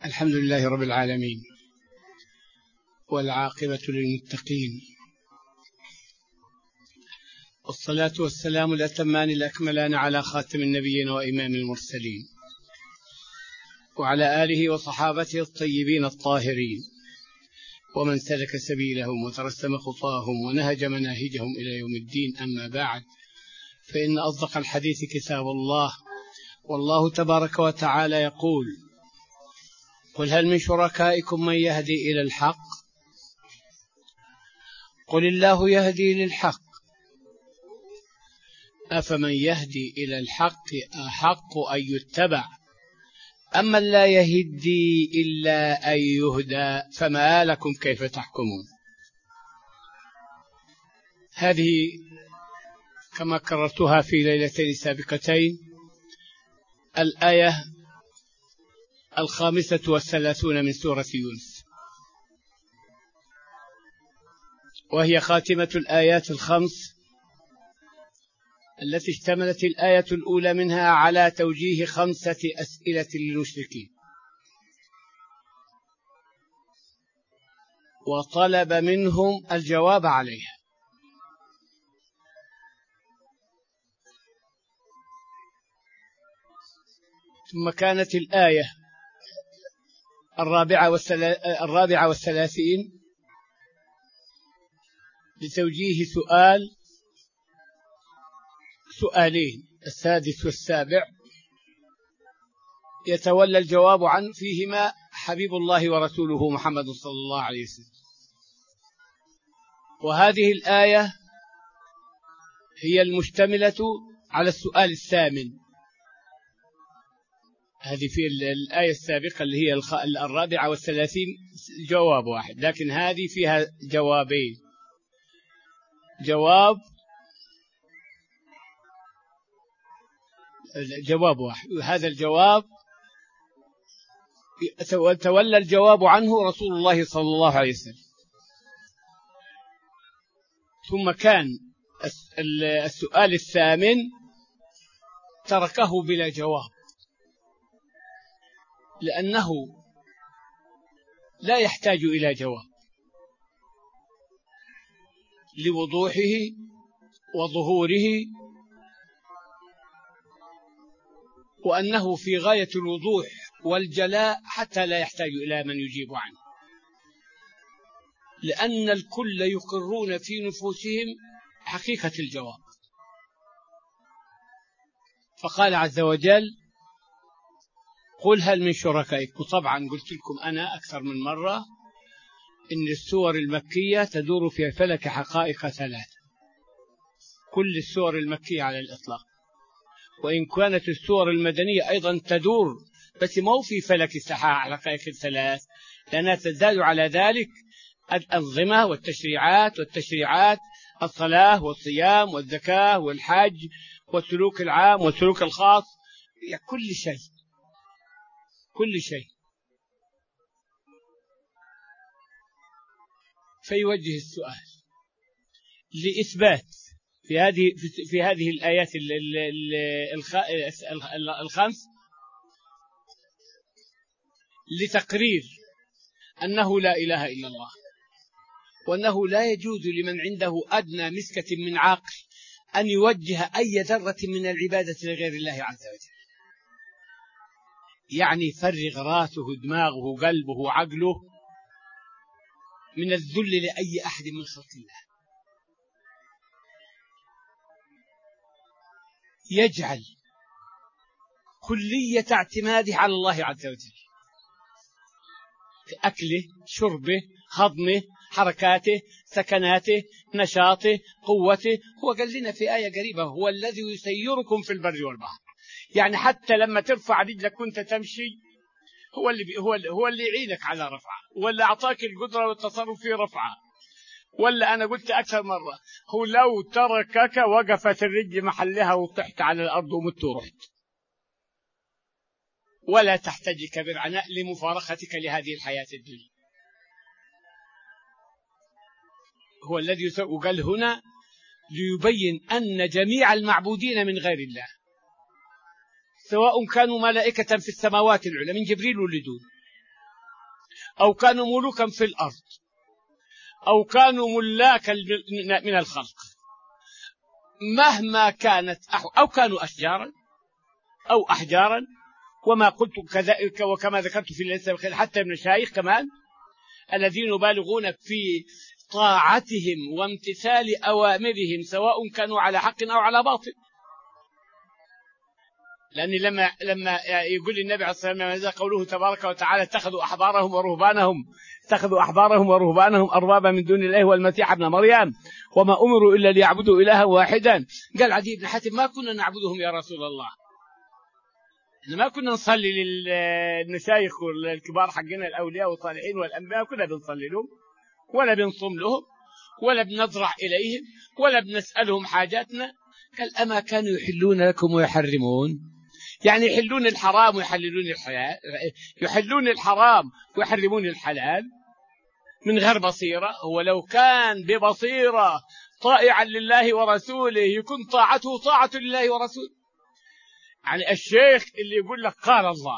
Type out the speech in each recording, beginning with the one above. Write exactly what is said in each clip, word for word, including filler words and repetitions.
الحمد لله رب العالمين، والعاقبة للمتقين، والصلاة والسلام الأتمان الأكملان على خاتم النبيين وإمام المرسلين، وعلى آله وصحابته الطيبين الطاهرين، ومن سلك سبيلهم وترسم خطاهم ونهج مناهجهم إلى يوم الدين. أما بعد، فإن أصدق الحديث كتاب الله، والله تبارك وتعالى يقول: قل هل من شركائكم من يهدي إلى الحق؟ قل الله يهدي للحق، أفمن يهدي إلى الحق أحق أن يتبع أما لا يهدي إلا أن يهدى فما لكم كيف تحكمون. هذه كما كررتها في ليلتين سابقتين الآية الخامسة والثلاثون من سورة يونس، وهي خاتمة الآيات الخمس التي اشتملت الآية الأولى منها على توجيه خمسة أسئلة للمشركين، وطلب منهم الجواب عليها. ثم كانت الآية الرابعة والثلا... الرابعة والثلاثين لتوجيه سؤال سؤالين، السادس والسابع يتولى الجواب عن فيهما حبيب الله ورسوله محمد صلى الله عليه وسلم. وهذه الآية هي المشتملة على السؤال الثامن. هذه في الآية السابقة اللي هي الرابعة والثلاثين جواب واحد، لكن هذه فيها جوابين. جواب جواب واحد، وهذا الجواب تولى الجواب عنه رسول الله صلى الله عليه وسلم. ثم كان السؤال الثامن تركه بلا جواب، لأنه لا يحتاج إلى جواب لوضوحه وظهوره، وأنه في غاية الوضوح والجلاء حتى لا يحتاج إلى من يجيب عنه، لأن الكل يقرون في نفوسهم حقيقة الجواب. فقال عز وجل: قل هل من شركائكم. طبعا قلت لكم أنا أكثر من مرة إن السور المكية تدور في فلك حقائق ثلاثة، كل السور المكية على الإطلاق، وإن كانت السور المدنية أيضا تدور، بس مو في فلك حقائق الثلاث، لأنها تزداد على ذلك الأنظمة والتشريعات والتشريعات الصلاة والصيام والزكاة والحج والسلوك العام والسلوك الخاص، كل شيء كل شيء. فيوجه السؤال لإثبات في هذه في هذه الآيات الخمس لتقرير أنه لا إله إلا الله، وأنه لا يجوز لمن عنده أدنى مسكة من عقل أن يوجه أي ذرة من العبادة لغير الله عز وجل. يعني فرغ راسه دماغه قلبه عقله من الذل لأي أحد من خلق الله، يجعل كلية اعتماده على الله عز وجل في أكله، شربه، هضمه، حركاته، سكناته، نشاطه، قوته. هو قال لنا في آية قريبة: هو الذي يسيركم في البر والبحر. يعني حتى لما ترفع رجلك وانت تمشي هو اللي هو اللي هو اللي يعينك على رفعه، ولا أعطاك القدرة والتصرف في رفعه. ولا أنا قلت أكثر مرة: هو لو تركك وقفت الرجل محلها وطحت على الأرض ومت ورحت، ولا تحتاج كبر عناء لمفارقتك لهذه الحياة الدنيا. هو الذي يسوء. وقال هنا ليبين أن جميع المعبودين من غير الله سواء كانوا ملائكة في السماوات العلى من جبريل ولدون أو كانوا ملوكا في الأرض، أو كانوا ملاكا من الخلق، مهما كانت، أو كانوا أشجارا أو أحجارا، وما قلت كذلك وكما ذكرت في الليلة حتى ابن الشيخ كمان الذين يبالغون في طاعتهم وامتثال أوامرهم سواء كانوا على حق أو على باطل. لأن لما لما يقول النبي عليه الصلاة والسلام قوله تبارك وتعالى اتخذوا أحبارهم ورهبانهم اتخذوا أحبارهم ورهبانهم أربابا من دون الله والمسيح ابن مريم وما أمروا إلا ليعبدوا إلها واحدا. قال عدي بن حاتم ما كنا نعبدهم يا رسول الله، إحنا ما كنا نصلي للمشايخ والكبار حقنا الأولياء والصالحين والأنبياء، كنا بنصلي لهم ولا بنصوم لهم ولا بنضرع إليهم ولا بنسألهم حاجاتنا. قال أما كانوا يحلون لكم ويحرمون، يعني يحلون الحرام ويحللون الحلال، يحلون الحرام ويحرمون الحلال من غير بصيرة. هو لو كان ببصيرة طائعا لله ورسوله يكون طاعته طاعة لله ورسوله. يعني الشيخ اللي يقول لك قال الله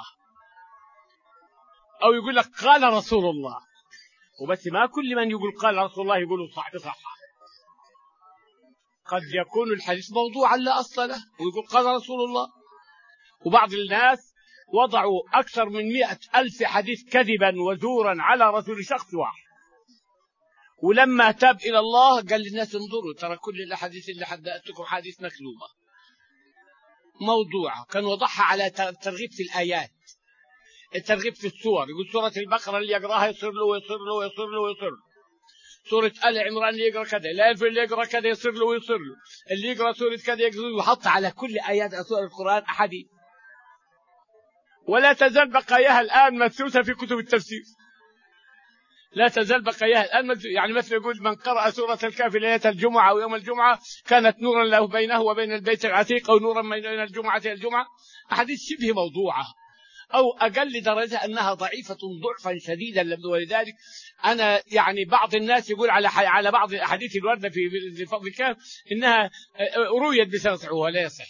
أو يقول لك قال رسول الله، وبس ما كل من يقول قال رسول الله يقول صح بصحة، قد يكون الحديث موضوعا لا أصل له ويقول قال رسول الله. وبعض الناس وضعوا أكثر من مئة ألف حديث كذبا وزورا على رسول شخص واحد، ولما تاب إلى الله قال للناس انظروا ترى كل الأحاديث اللي حدثتكم حديث مكذوبة موضوعة. كان وضعها على ترغيب في الآيات، الترغيب في السور. يقول سورة البقرة اللي يقراها يصير له ويصير له ويصير له ويصير له، سورة آل عمران اللي يقرأ كذا، الألف اللي يقرأ كذا يصير له ويصير له، اللي يقرأ سورة كذا يقرأ، وحط على كل آيات سورة القرآن أحاديث. ولا تزال بقاياها الآن مدسوسة في كتب التفسير، لا تزال بقاياها الآن مدسوسة. يعني مثل يقول من قرأ سورة الكهف ليلة الجمعة أو يوم الجمعة كانت نورا له بينه وبين البيت العتيق، أو نورا بين الجمعة إلى الجمعة. أحاديث شبه موضوعة أو أقل درجة أنها ضعيفة ضعفا شديدا. ولذلك أنا يعني بعض الناس يقول على على بعض الأحاديث الواردة في فضل الكهف إنها رويت بسنة، ولا يصح،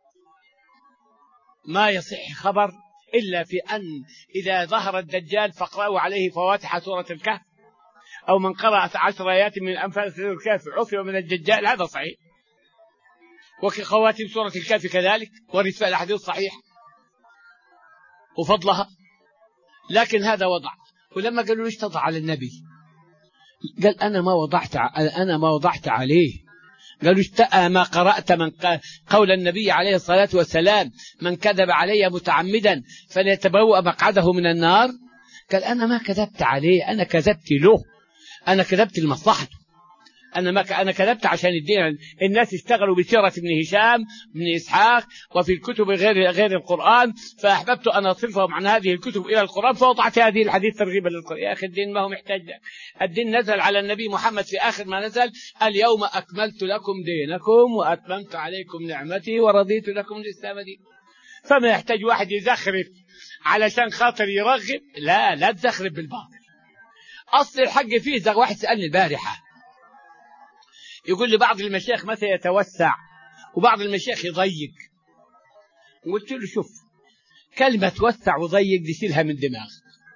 ما يصح خبر إلا في أن إذا ظهر الدجال فاقرأوا عليه فواتح سورة الكهف، أو من قرأ عشر آيات من أنفال سورة الكهف عصم من الدجال، هذا صحيح. وكخواتم سورة الكهف كذلك ورد فيها الأحاديث الصحيحة وفضلها، لكن هذا وضع. ولما قالوا ليش تضع على النبي قال أنا ما وضعت أنا ما وضعت عليه. قالوا اشتأى ما قرأت من قول النبي عليه الصلاة والسلام من كذب علي متعمدا فليتبوأ مقعده من النار. قال أنا ما كذبت عليه، أنا كذبت له، أنا كذبت لمصلحته، أنا ما ك... أنا كذبت عشان الدين. الناس اشتغلوا بسيرة ابن هشام بن إسحاق وفي الكتب غير غير القرآن، فأحببت أن أصرفهم عن هذه الكتب إلى القرآن فوضعت هذه الحديث ترغيبا للقرآن. يا أخي الدين ما هو محتاج لك، الدين نزل على النبي محمد في آخر ما نزل اليوم أكملت لكم دينكم وأتممت عليكم نعمتي ورضيت لكم الإسلام دين. فما يحتاج واحد يزخرف علشان خاطر يرغب، لا لا تزخرف بالباطل. أصل الحق فيه. زي واحد سألني البارحة يقول لي بعض المشايخ متى يتوسع وبعض المشايخ يضيق. قلت له شوف كلمة توسع وضيق دي شيلها من دماغك.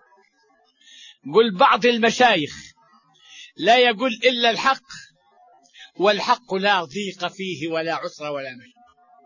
قل بعض المشايخ لا يقول إلا الحق، والحق لا ضيق فيه ولا عسر ولا مشق.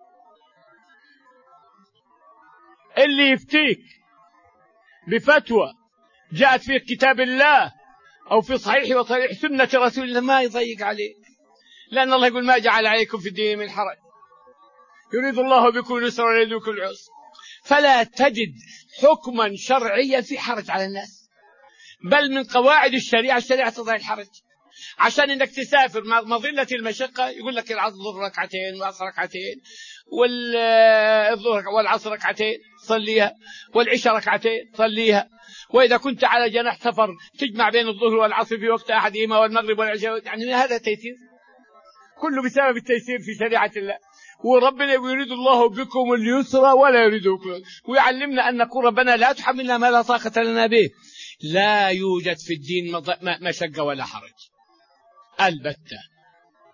اللي يفتيك بفتوى جاءت في كتاب الله أو في صحيح وصحيح سنة رسول الله ما يضيق عليه، لأن الله يقول ما جعل عليكم في الدين من حرج يريد الله بكم اليسر ولا يريد بكم العسر. فلا تجد حكما شرعيا في حرج على الناس، بل من قواعد الشريعة الشريعة تضع الحرج. عشان انك تسافر مظلة المشقة يقول لك الظهر ركعتين والعصر ركعتين والظهر والعصر ركعتين صليها، والعشاء ركعتين صليها. وإذا كنت على جناح سفر تجمع بين الظهر والعصر في وقت أحدهما والمغرب والعشاء. يعني هذا تيسير كله بسبب التيسير في شريعة الله. وربنا يريد الله بكم اليسر ولا يريد بكم، ويعلمنا أن نقول ربنا لا تحملنا ما لا طاقة لنا به. لا يوجد في الدين مشقة ولا حرج البتة.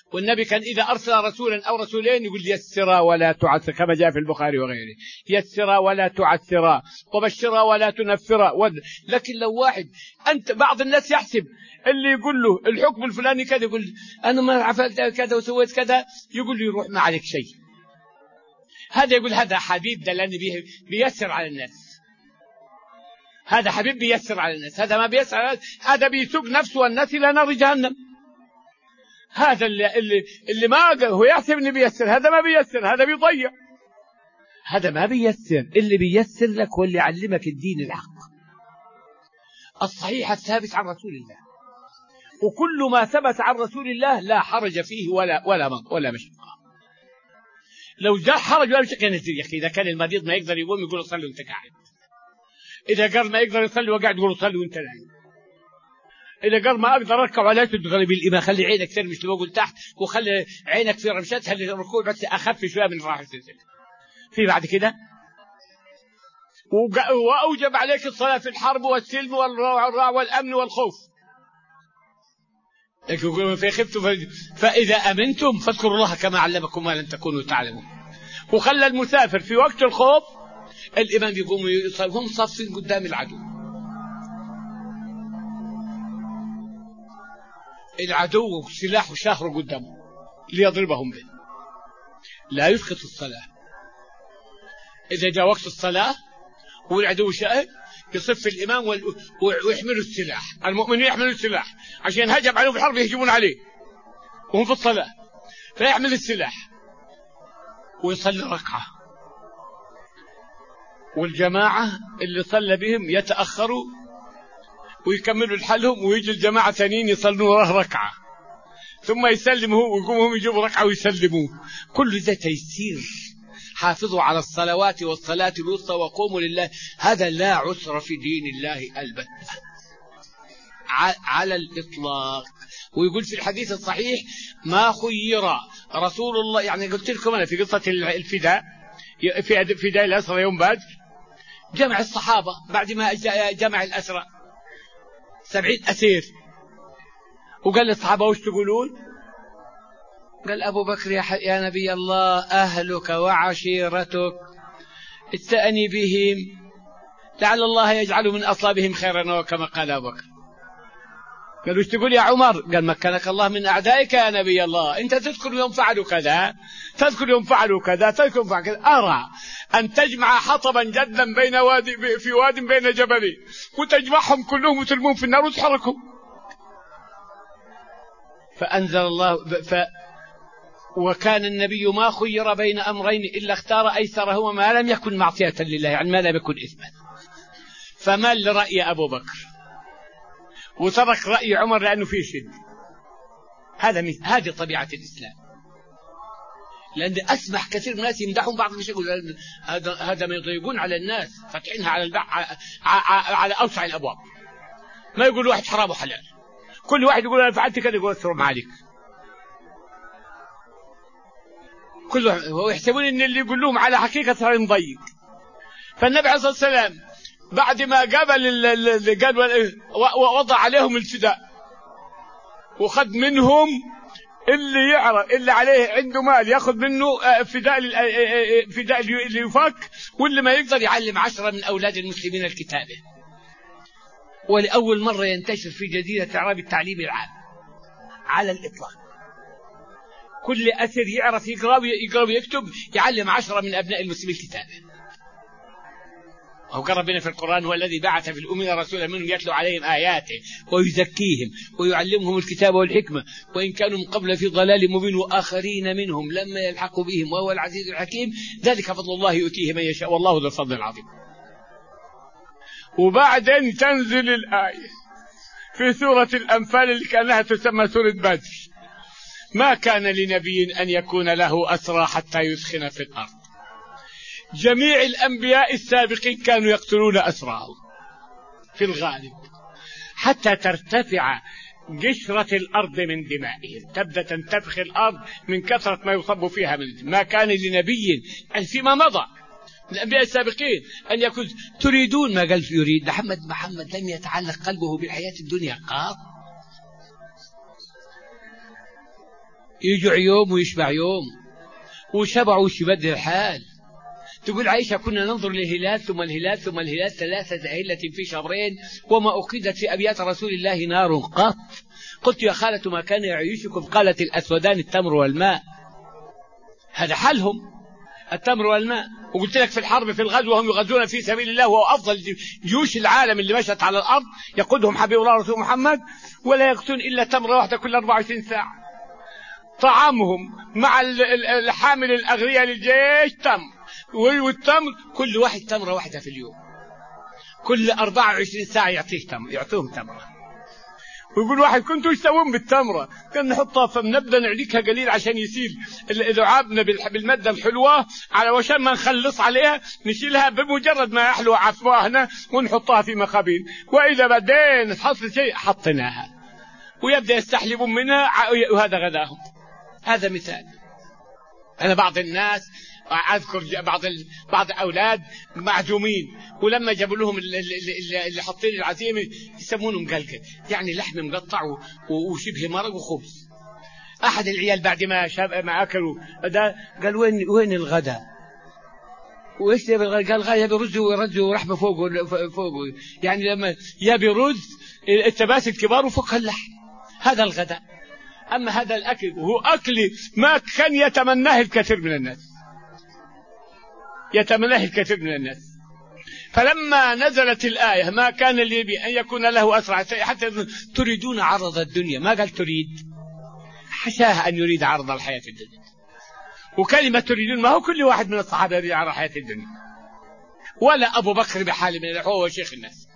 والنبي كان إذا أرسل رسولا أو رسولين يقول يسرا ولا تعسرا كما جاء في البخاري وغيره، يسرا ولا تعسرا وبشرا ولا تنفرا. لكن لو واحد أنت بعض الناس يحسب اللي يقول له الحكم الفلاني كذا يقول أنا ما عملت كذا وسويت كذا، يقول له يروح ما عليك شيء. هذا يقول هذا حبيب ده لأنه بيسر على الناس، هذا حبيب بيسر على الناس، هذا ما بيسر على الناس، هذا بيسوق نفسه والناس إلى نار جهنم. هذا اللي, اللي, اللي ما هو يحسب انه بيسر، هذا ما بيسر، هذا بيضيع، هذا ما بيسر. اللي بيسر لك واللي يعلمك الدين الحق الصحيح الثابت عن رسول الله، وكل ما ثبت عن رسول الله لا حرج فيه ولا ولا ولا مشقة. لو جاء حرج ولا مشقة نزل يا اخي. اذا كان المريض ما يقدر يقوم يقول صلي وانت قاعد، اذا قال ما يقدر يصلي وقاعد يقول صلي وانت نايم، إذا قال ما أقدر أركع ولا تدخل بالإمام خلي عينك ترمش لفوق تحت وخلي عينك في رمشتها للركوع بس أخف شوية من راحة السلسلة. في بعد كده وأوجب عليك الصلاة في الحرب والسلم والرع والأمن والخوف. في خفتم فإذا أمنتم فاذكروا الله كما علمكم ما لم تكونوا تعلمون. وخلى المسافر في وقت الخوف الإمام يقوم يصلي هم صافين قدام العدو، العدو سلاح شاهر قدامه ليضربهم به، لا يسقط الصلاة. إذا جاء وقت الصلاة والعدو شاهد يصف الإمام ويحملوا السلاح، المؤمنين يحملوا السلاح عشان هجم عليهم في الحرب يهجمون عليه وهم في الصلاة، فيحمل السلاح ويصلي ركعة، والجماعة اللي صلى بهم يتأخروا ويكملوا لحالهم ويجي الجماعة ثانيين يصلوا وراه ركعة ثم يسلموا ويقوموا هم يجيبوا ركعة ويسلموا. كل ذا تيسير. حافظوا على الصلوات والصلاة الوسطى وقوموا لله. هذا لا عسر في دين الله البتة على الإطلاق. ويقول في الحديث الصحيح ما خير رسول الله، يعني قلت لكم أنا في قصة الفداء في فداء الأسرى يوم بدر، جمع الصحابة بعد ما جمع الأسرى سبعين أسير، وقال للصحابة وش تقولون؟ قال أبو بكر يا, يا نبي الله أهلك وعشيرتك استأني بهم لعل الله يجعل من أصلابهم خيرا وكما قال أبو بكر. قال وش تقول يا عمر؟ قال مكنك الله من أعدائك يا نبي الله، أنت تذكر يوم فعلوا كذا، تذكر يوم فعلوا كذا، تذكر يوم فعلوا كذا. أرى أن تجمع حطبا جدا بين وادي في واد بين جبلين وتجمعهم كلهم وترمون في النار وتحركهم. فأنزل الله ف وكان النبي ما خير بين أمرين إلا اختار أيسرهما ما لم يكن معصية لله، يعني ما لم يكن إثما، فمال لرأي أبو بكر وترك رأي عمر لأنه فيه شد. هذا هذه طبيعة الإسلام. لأن أسمح كثير من الناس يمدحون بعض الشيء يقول هذا هذا ما يضيقون على الناس فاتحينها على البع... على أوسع الأبواب. ما يقول واحد حرام وحلال، كل واحد يقول أنا فعلت كذا يقول أسرم عليك. كل واحد ويحسبون إن اللي يقول لهم على حقيقة صار مضيق. فالنبي عليه الصلاة والسلام بعد ما قبل اللي قال ووضع عليهم الفداء وخذ منهم اللي يعرف اللي عليه عنده مال ياخذ منه فداء فداء اللي يفك، واللي ما يقدر يعلم عشرة من أولاد المسلمين الكتابة. ولأول مرة ينتشر في جزيرة العرب التعليم العام على الإطلاق. كل أسر يعرف يقرأ ويقرأ ويكتب يعلم عشرة من أبناء المسلمين الكتابة. هو قال بنا في القرآن هو الذي بعث في الأمين رسولا منهم يتلو عليهم آياته ويزكيهم ويعلمهم الكتاب والحكمة وإن كانوا من قبل في ضلال مبين وآخرين منهم لما يلحقوا بهم وهو العزيز الحكيم ذلك فضل الله يؤتيه من يشاء والله ذو الفضل العظيم. وبعدين تنزل الآية في سورة الأنفال اللي كانها تسمى سورة بدر ما كان لنبي أن يكون له أسرى حتى يسخن في الأرض. جميع الأنبياء السابقين كانوا يقتلون أسراهم في الغالب حتى ترتفع قشرة الأرض من دمائهم، تبدأ تنتفخ الأرض من كثرة ما يصب فيها من دم. ما كان لنبي أن فيما مضى الأنبياء السابقين أن يكون تريدون ما قال يريد محمد محمد لم يتعلق قلبه بالحياة الدنيا قط. يجوع يوم ويشبع يوم، وشبع وش يبدل الحال. تقول عائشة كنا ننظر للهلال ثم الهلال ثم الهلال ثلاثة أهلة في شهرين وما أوقدت في أبيات رسول الله نار قط. قلت يا خالة ما كان يعيشكم؟ قالت الأسودان التمر والماء. هذا حالهم، التمر والماء. وقلت لك في الحرب في الغزو وهم يغزون في سبيل الله، وهو أفضل جيوش العالم اللي مشت على الأرض، يقودهم حبيب الله رسول محمد، ولا يقتون إلا تمرة واحدة كل أربعة وعشرين ساعة. طعامهم مع الحامل الأغذية للجيش تمر، والتمر كل واحد تمرة واحدة في اليوم، كل أربعة وعشرين ساعة يعطيه تمر، يعطوهم تمرة. ويقول واحد كنتوا يسوون بالتمرة؟ كان نحطها فنبدأ نعليكها قليل عشان يسيل لعابنا بالمادة الحلوة، على وشان ما نخلص عليها نشيلها بمجرد ما يحلو عفواهنا ونحطها في مخابين، وإذا بعدين حصل شيء حطيناها، ويبدأ يستحلبون منها وهذا غداهم. هذا مثال. أنا بعض الناس أذكر بعض ال... بعض أولاد معزومين، ولما جابوا لهم اللي, اللي, اللي حاطين العزيمة يسمونهم قلقل، يعني لحم مقطع وشبه مرق وخبز. أحد العيال بعد ما شاب ما أكلوا ده قال وين وين الغداء؟ وإيش يبي الغداء؟ قال غاية برز ورز ورحمة فوق فوق، يعني لما يبي رز التباسل كبار وفوقها اللحم، هذا الغداء. أما هذا الأكل وهو أكل ما كان يتمناه الكثير من الناس، يتمناه الكثير من الناس. فلما نزلت الآية ما كان لي أن يكون له أسرع حتى تريدون عرض الدنيا، ما قال تريد، حشاها أن يريد عرض الحياة الدنيا. وكلمة تريدون ما هو كل واحد من الصحابة يريد عرض الحياة الدنيا، ولا أبو بكر بحال من الأحوال هو شيخ الناس.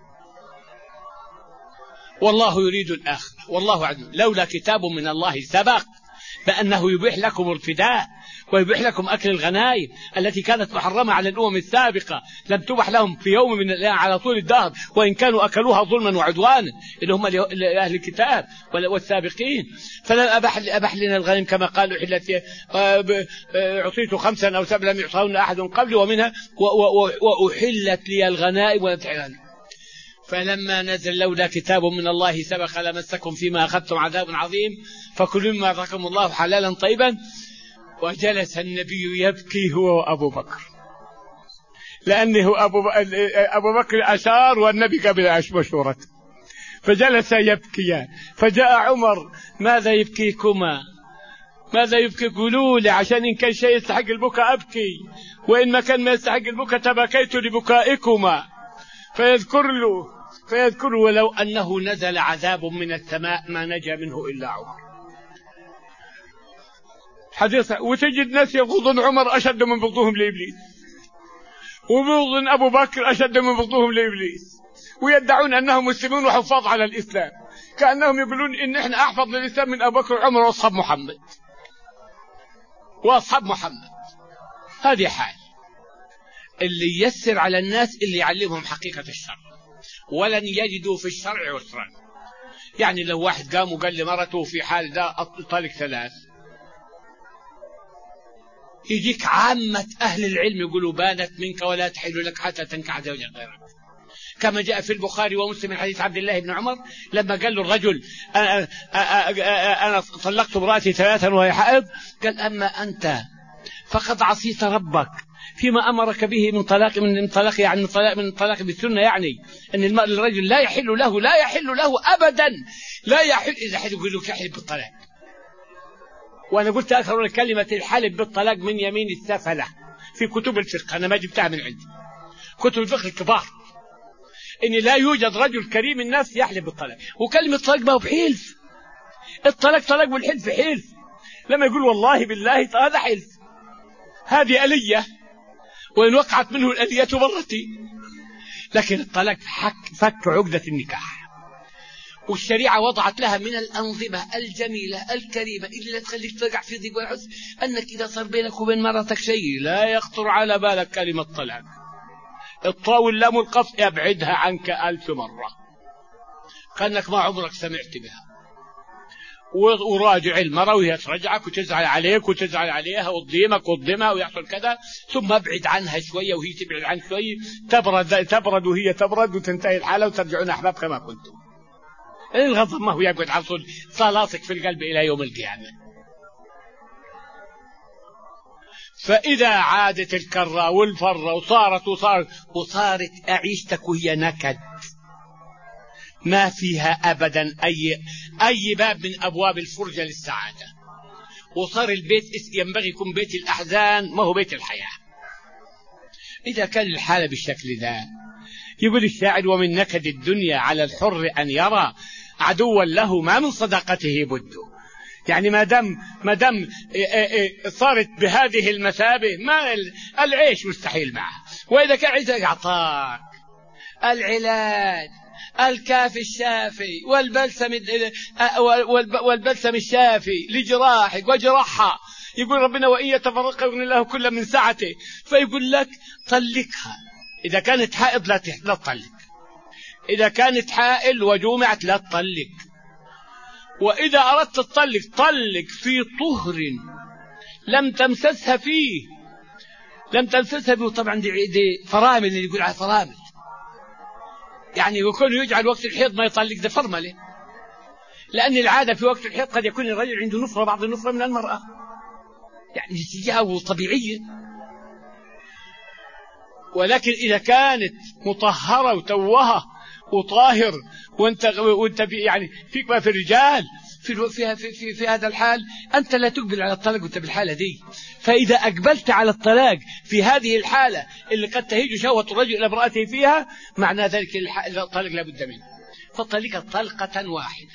والله يريد الآخرة والله عدل، لولا كتاب من الله سبق بأنه يبيح لكم الفداء ويبيح لكم أكل الغنائم التي كانت محرمة على الأمم السابقة، لم تبح لهم في يوم من الأيام على طول الدهر، وإن كانوا أكلوها ظلما وعدوانا اللي هم أهل الكتاب والسابقين. فلا أبح, أبح لنا الغنائم كما قالوا حلت أعطيت خمسا أو سبعا لم يعطون أحد قبل، ومنها وأحلت لي الغنائم ولم. فلما نزل لولا كتاب من الله سبق لمسكم فيما أخذتم عذاب عظيم فكلوا مما رزقكم الله حلالا طيبا. وجلس النبي يبكي هو وأبو بكر، لأنه أبو, أبو بكر أشار والنبي قبل مشورته، فجلس يبكيان. فجاء عمر ماذا يبكيكما؟ ماذا يبكي؟ قولوا لي عشان إن كان شيء يستحق البكاء أبكي، وإن ما كان ما يستحق البكاء تبكيت لبكائكما. فيذكر له فيذكر ولو أنه نزل عذاب من السماء ما نجا منه إلا عمر. حديث. وتجد ناس يبغضون عمر أشد من بغضهم لإبليس، وبغض أبو بكر أشد من بغضهم لإبليس، ويدعون أنهم مسلمون وحفاظ على الإسلام، كأنهم يقولون إن إحنا أحفظ للإسلام من أبو بكر وعمر وأصحاب محمد وأصحاب محمد. هذه حال اللي يسر على الناس اللي يعلمهم حقيقة الشرع، ولن يجدوا في الشرع عسرا. يعني لو واحد قام وقال لمرته في حال ذا طالق ثلاث، يجيك عامة أهل العلم يقولوا بانت منك ولا تحل لك حتى تنكح زوجا غيرك، كما جاء في البخاري ومسلم من حديث عبد الله بن عمر لما قال له الرجل أنا, أنا طلقت امرأتي ثلاثا وهي حائض، قال أما أنت فقد عصيت ربك فيما أمرك به من طلاق من طلاق يعني من طلاق من طلاق بالسنة، يعني أن المرء الرجل لا يحل له لا يحل له أبدا لا يحل إذا حد يقول له يحلف بالطلاق. وأنا قلت أكثر كلمة الحلف بالطلاق من يمين السفلة في كتب الفقه، أنا ما جبتها من عندي، كتب الفقه الكبار، إن لا يوجد رجل كريم الناس يحلف بالطلاق. وكلمة طلاق ما هو بحلف، الطلاق طلاق والحلف حلف. لما يقول والله بالله هذا حلف، هذه آلية، وإن وقعت منه الآلية برتي. لكن الطلاق حك فك عقدة النكاح، والشريعة وضعت لها من الأنظمة الجميلة الكريمة اللي لا تخليك تقع في ضيق والعسر، أنك إذا صار بينك وبين مرتك شيء لا يخطر على بالك كلمة طلاق، الطاء واللام والقاف يبعدها عنك ألف مرة كأنك ما عمرك سمعت بها. وراجع المرة وهي ترجعك وتزعل عليك وتزعل عليها وتضيمك وتضيمها ويحصل كذا، ثم ابعد عنها شوية وهي تبعد عنك شوية، تبرد تبرد وهي تبرد وتنتهي الحالة وترجعون أحباب كما كنتم. الغضب ما هو يقعد على طول صلاصك في القلب إلى يوم القيامة. فإذا عادت الكرة والفرة وصارت وصارت وصارت عيشتك وهي نكد، ما فيها أبدا أي أي باب من أبواب الفرجة للسعادة، وصار البيت ينبغي يكون بيت الأحزان ما هو بيت الحياة. إذا كان الحالة بالشكل ذا، يقول الشاعر: ومن نكد الدنيا على الحر أن يرى عدوا له ما من صداقته بد. يعني ما دام ما دام صارت بهذه المثابة ما العيش مستحيل معه. وإذا كان عايزك أعطاك العلاج الكافي الشافي والبلسم والبلسم الشافي لجراحك وجرحها، يقول ربنا: وإن يتفرق يغني الله كل من سعته. فيقول لك طلقها. إذا كانت حائض لا تطلق، إذا كانت حائل وجومعت لا تطلق، وإذا أردت تطلق طلق في طهر لم تمسسها فيه، لم تمسسها فيه. طبعا دي, دي فرامل، اللي يقول على فرامل، يعني يكون يجعل وقت الحيض ما يطلق، ده فرمله، لأن العادة في وقت الحيض قد يكون الرجل عنده نفرة، بعض النفرة من المرأة، يعني استجابة طبيعية. ولكن إذا كانت مطهرة وتوهة وطاهر وانت وانت يعني فيك ما في الرجال في في في, في, في هذا الحال، أنت لا تقبل على الطلاق وانت بالحالة دي. فإذا أقبلت على الطلاق في هذه الحالة اللي قد تهيج شهوة الرجل إلى امرأته فيها، معنى ذلك الطلاق لا بد منه. فالطليقة طلقة واحدة،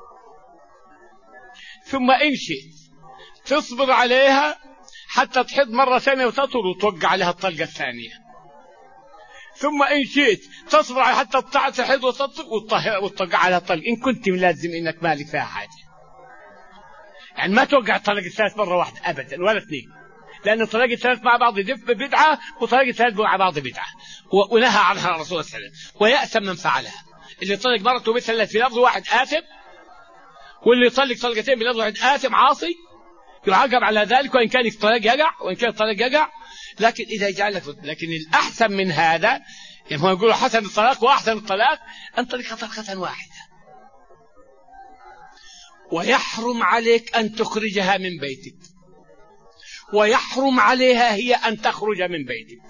ثم إن شئت تصبر عليها حتى تحض مرة ثانية وتطهر وتوقع عليها الطلقة الثانية، ثم إن شئت تصبر على حتى تحض وتطهر وتوقع عليها الطلقة، إن كنت ملازم إنك مالك فيها حاجة. يعني ما توقع الطلقة الثالث مرة واحدة أبدا ولا اثنين، لأن الطلاق الثالث مع بعض بدعة وطلاق الثالث مع بعض بدعة، ونهى عنها الرسول صلى الله عليه وسلم. ويأثم من فعلها. اللي طلق مرته بثلاث في لفظ واحد آثم، واللي يطلق طلقتين بلفظ واحد آثم عاصي، يعاقب على ذلك، وإن كان الطلاق يقع وإن كان الطلاق يقع. لكن إذا جعل لك، لكن الأحسن من هذا، يعني هم يقولوا حسن الطلاق وأحسن الطلاق أن تطلق طلقة واحدة، ويحرم عليك أن تخرجها من بيتك، ويحرم عليها هي أن تخرج من بيتك.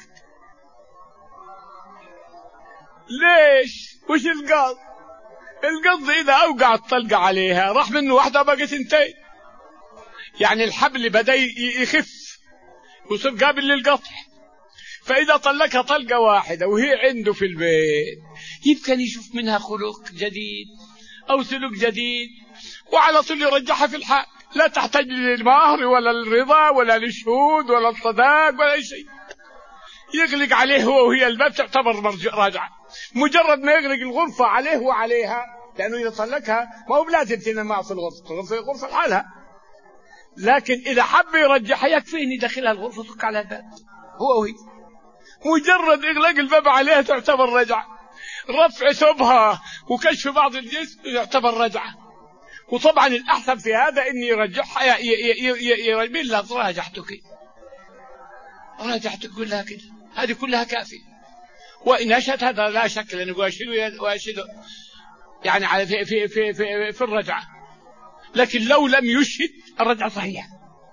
ليش؟ وش القصد؟ القصد إذا أوقع الطلقة عليها راح منه واحدة بقت اثنتين، يعني الحبل بدأ يخف ويصير قابل للقطع. فإذا طلقها طلقة واحدة وهي عنده في البيت، يمكن يشوف منها خلق جديد أو سلوك جديد، وعلى طول يرجعها في الحال، لا تحتاج للمهر ولا الرضا ولا للشهود ولا الصداق ولا أي شيء. يغلق عليه هو وهي الباب تعتبر راجعة، مجرد ما يغلق الغرفة عليه وعليها، لأنه إذا طلقها ما هو بلازم تنام في الغرفة، الغرفة لحالها. لكن إذا حب يرجعها يكفي إن يدخلها الغرفة وتك على الباب هو وهي، مجرد إغلاق الباب عليها تعتبر رجعة. رفع ثوبها وكشف بعض الجسم يعتبر رجعة. وطبعا الأحسن في هذا إني يرجعها يرجع لها راجعتك راجعتك كلها كده، هذه كلها كافية. وإن أشهد هذا لا شك، لأنه أشهد وأشهد يعني على في في في في, في الرجعة. لكن لو لم يشهد الرجعة صحيحة.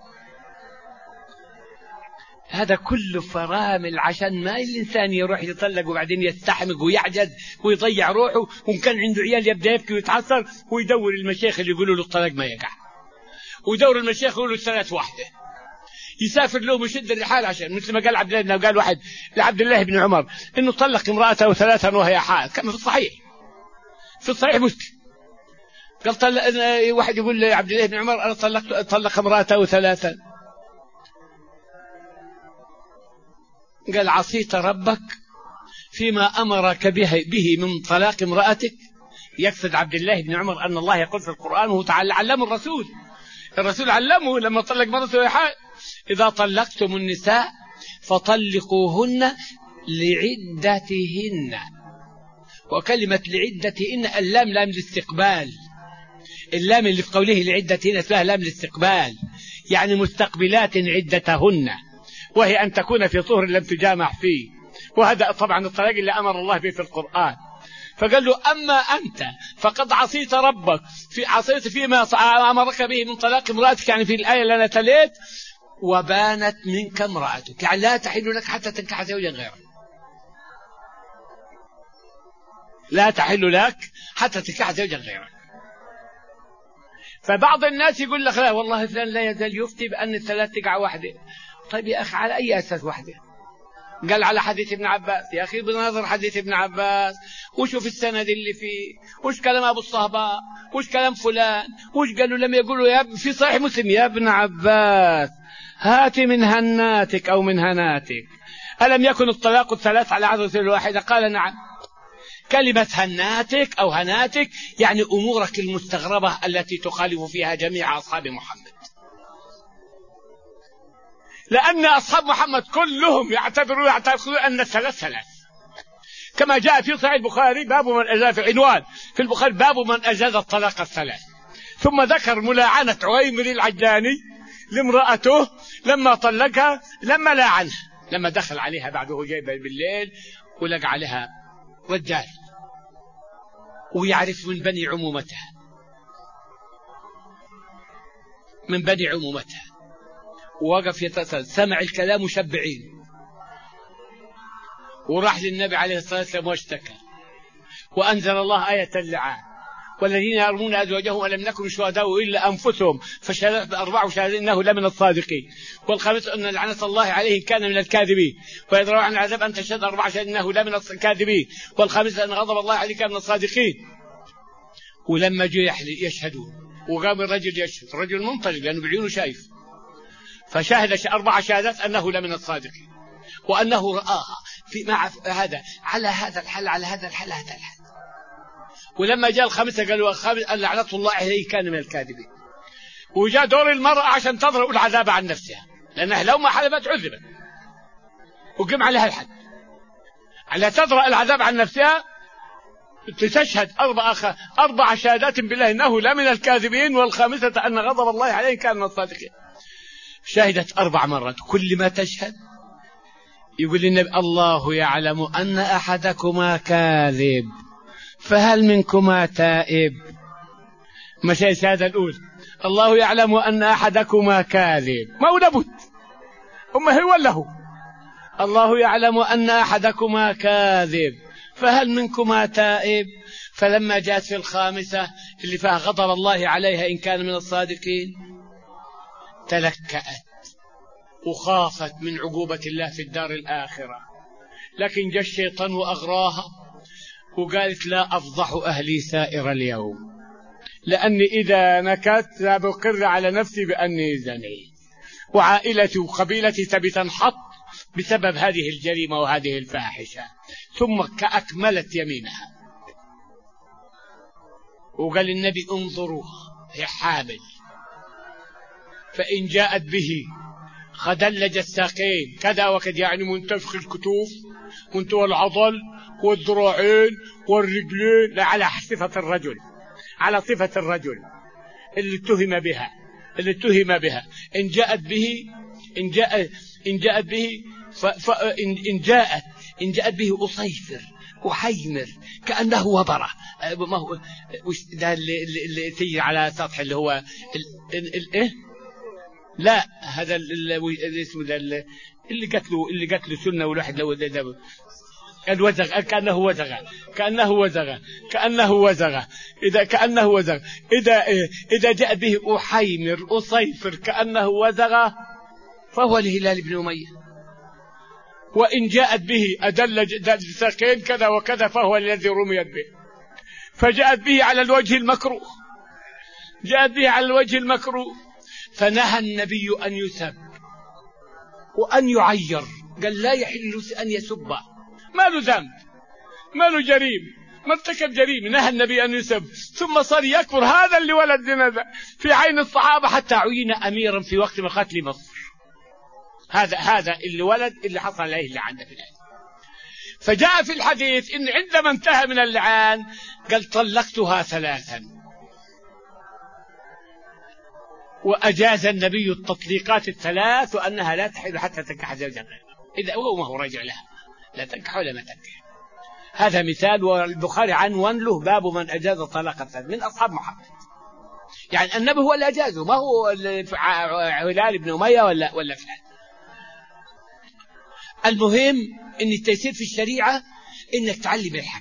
هذا كله فرامل عشان ما الإنسان يروح يطلق وبعدين يستحمق ويعجز ويضيع روحه، وإن كان عنده عيال يبدأ يبكي ويتعثر، ويدور المشايخ اللي يقولوا له الطلاق ما يقع، ويدور المشايخ يقولوا له الثلاث واحدة، يسافر له ويشد الرحال، عشان مثل ما قال عبد الله، قال واحد لعبد الله بن عمر إنه طلق امرأته ثلاثا وهي حائض، كما في الصحيح في الصحيح مسلم. قال طلق، واحد يقول لعبد الله بن عمر أنا طلقت طلق امرأته ثلاثا، قال عصيت ربك فيما أمرك به, به من طلاق امرأتك. يقصد عبد الله بن عمر أن الله يقول في القرآن، وهو علمه الرسول الرسول علمه لما طلق مرته وهي حائض: إذا طلقتم النساء فطلقوهن لعدتهن. وكلمة لعدتهن اللام لام الاستقبال، اللام اللي في قوله لعدتهن اسمها لام الاستقبال، يعني مستقبلات عدتهن، وهي أن تكون في طهر لم تجامع فيه. وهذا طبعا الطلاق اللي أمر الله به في القرآن. فقال له أما أنت فقد عصيت ربك، في عصيت فيما أمرك به من طلاق امرأتك، يعني في الآية اللي أنا تليت، وبانت منك امرأتك، يعني لا تحل لك حتى تنكح زوجا غيره، لا تحل لك حتى تنكح زوجا غيرك. فبعض الناس يقول لك لا والله فلان لا يزال يفتي بأن الثلاث تقع واحدة. طيب يا أخي على أي أساس واحدة؟ قال على حديث ابن عباس. يا أخي بنظر حديث ابن عباس وشوف السند اللي فيه، وش كلام أبو الصهباء، وش كلام فلان، وش قالوا لم يقولوا يا في صحيح مسلم يا ابن عباس هات من هناتك أو من هناتك، ألم يكن الطلاق الثلاث على عذرة الواحدة؟ قال نعم. كلمة هناتك أو هناتك يعني أمورك المستغربة التي تخالف فيها جميع أصحاب محمد، لأن أصحاب محمد كلهم يعتبرون يعتقدون أن الثلاث ثلاث، كما جاء في صحيح البخاري باب من أجاز في عنوان في البخاري باب من أجاز الطلاق الثلاث، ثم ذكر ملاعنة عويمر العجلاني لامرأته لما طلقها، لما لاعنها، لما دخل عليها بعده جايبه بالليل ولقى عليها رجال ويعرف من بني عمومتها، من بني عمومتها، ووقف يتساءل، سمع الكلام مشبعين، وراح للنبي عليه الصلاة والسلام واشتكى، وأنزل الله آية اللعان والذين يرمون أزواجهم ولم يكن شهداء إلا أنفسهم فشهادة أربع شهادات إنه لمن الصادقين، والخامس أن لعنة الله عليه كان من الكاذبين، ويدرون عن العذاب أن تشهد أربع شهادات إنه لمن الكاذبين، والخامس أن غضب الله عليه كان من الصادقين. ولما جاء يشهدون وقام الرجل يشهد، رجل منطلق لأنه بعيونه شايف، فشاهد أربع شهادات أنه لمن الصادقين وأنه رآها في مع هذا على هذا الحل على هذا الحل هذا الحل. ولما جاء الخامسة قالوا الخامس أن لعنة الله عليه كان من الكاذبين. وجاء دور المرأة عشان تضرب العذاب عن نفسها، لأنها لو ما حلفت عذبت، وقم عليها الحد على تضرب العذاب عن نفسها، تشهد أربع أخ... أربع شهادات بالله إنه لمن الكاذبين، والخامسة أن غضب الله عليه كان من الصادقين. شهدت أربع مرات، كل ما تشهد يقول النبي الله يعلم أن أحدكما كاذب فهل منكما تائب. مشى الشهادة الأولى الله يعلم أن أحدكما كاذب، ما هو لابد أما هو له الله يعلم أن أحدكما كاذب فهل منكما تائب. فلما جاءت في الخامسة اللي فيها غضب الله عليها إن كان من الصادقين تلكأت وخافت من عقوبة الله في الدار الآخرة، لكن جاء الشيطان وأغراها وقالت لا أفضح أهلي سائر اليوم، لأني إذا نكت سأقر على نفسي بأني زنيت، وعائلتي وقبيلتي تبي تنحط بسبب هذه الجريمة وهذه الفاحشة. ثم كأكملت يمينها وقال النبي انظروها هي حامل، فإن جاءت به خدلج الساقين كذا وكذا، يعني منتفخ الكتوف منتوى العضل والذراعين والرجلين، لا على صفة الرجل، على صفة الرجل اللي اتهم بها اللي اتهم بها. إن جاءت به إن جاء إن جاءت به ف... ف... إن... إن جاءت إن جاءت به أصيفر وحيمر كأنه وبرة، ما هو وش ده اللي, اللي تيجي على سطح اللي هو ال... ال... ال... إيه لا هذا اللي اسمه ده اللي قتله اللي قتله سنة والواحد لو ده, ده الوزغ كأنه وزغ كأنه وزغ كأنه وزغ إذا كأنه وزغ إذا إذا جاء به أحيمر أصيفر كأنه وزغ فهو الهلال بن أمية. وإن جاءت به أدل ساقين كذا وكذا فهو الذي رميت به. فجاءت به على الوجه المكروه جاءت به على الوجه المكروه فنهى النبي أن يسب وأن يعير، قال لا يحل أن يسب، ما له ذنب ما له جريم ما ارتكب جريمة، نهى النبي أن يسب. ثم صار يكبر هذا اللي ولد زنا في عين الصحابة حتى عين أميرا في وقت من قتل مصر، هذا هذا اللي ولد اللي حصل عليه اللي عنده في الآية. فجاء في الحديث إن عندما انتهى من اللعان قال طلقتها ثلاثا، وأجاز النبي التطليقات الثلاث وأنها لا تحل حتى تنكح زوجها غيرها، إذا هو ما هو راجع لها لا تنكح ولا ما تنكح. هذا مثال، والبخاري عنوان له باب من أجاز طلاق الثلاث من أصحاب محمد. يعني النبي هو اللي أجازه، ما هو هلال بن أمية ولا ولا فلان. المهم إن التيسير في الشريعة إنك تعلم الحق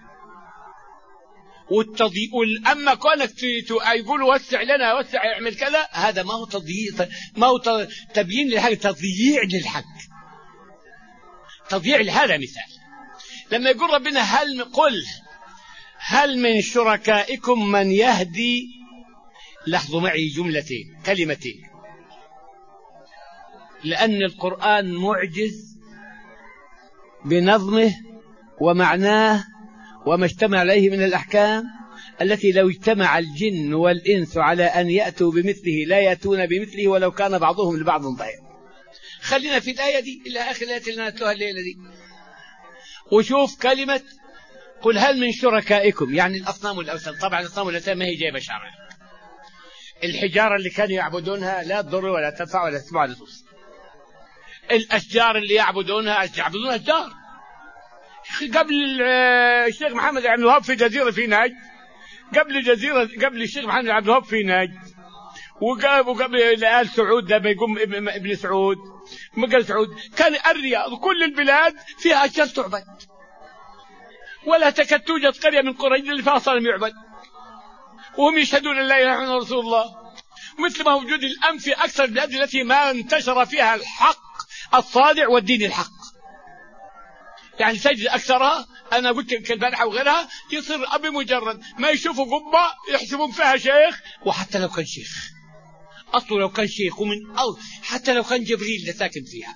والتضييق. أما كونك يقول وسع لنا وسع اعمل كذا، هذا ما هو تضييق، ما هو تبيين للحق، تضييع للحق، تضييع. لهذا مثال لما يقول ربنا هل قل هل من شركائكم من يهدي. لاحظوا معي جملتين كلمتين، لأن القرآن معجز بنظمه ومعناه وما اجتمع عليه من الأحكام التي لو اجتمع الجن والإنس على أن يأتوا بمثله لا يأتون بمثله ولو كان بعضهم لبعض ظهير. خلينا في الآية دي إلى آخر الآية اللي نتلوها الليلة دي، وشوف كلمة قل هل من شركائكم، يعني الأصنام والأوثان. طبعا الأصنام والأوثان ما هي جايبة شرع، الحجارة اللي كانوا يعبدونها لا تضر ولا تنفع ولا تسمع ولا توصل. الأشجار اللي يعبدونها يعبدون أشجار. قبل الشيخ محمد عبد الوهاب في جزيرة في نجد، قبل جزيرة قبل الشيخ محمد عبد الوهاب في نجد، وقبل آل سعود لما يقوم ابن سعود مقل سعود، كان الرياض كل البلاد فيها أشجار تعبد، ولا تكاد توجد قرية من قرى اللي فيها صنم يعبد، وهم يشهدون أن لا إله إلا رسول الله. مثل ما وجود الآن في أكثر البلاد التي ما انتشر فيها الحق الصادع والدين الحق. يعني تجد أكثرها، أنا قلت كالبارحة وغيرها، يصير أبي مجرد ما يشوفوا قبة يحسبون فيها شيخ، وحتى لو كان شيخ أصله لو كان شيخ ومن أو حتى لو كان جبريل اللي ساكن فيها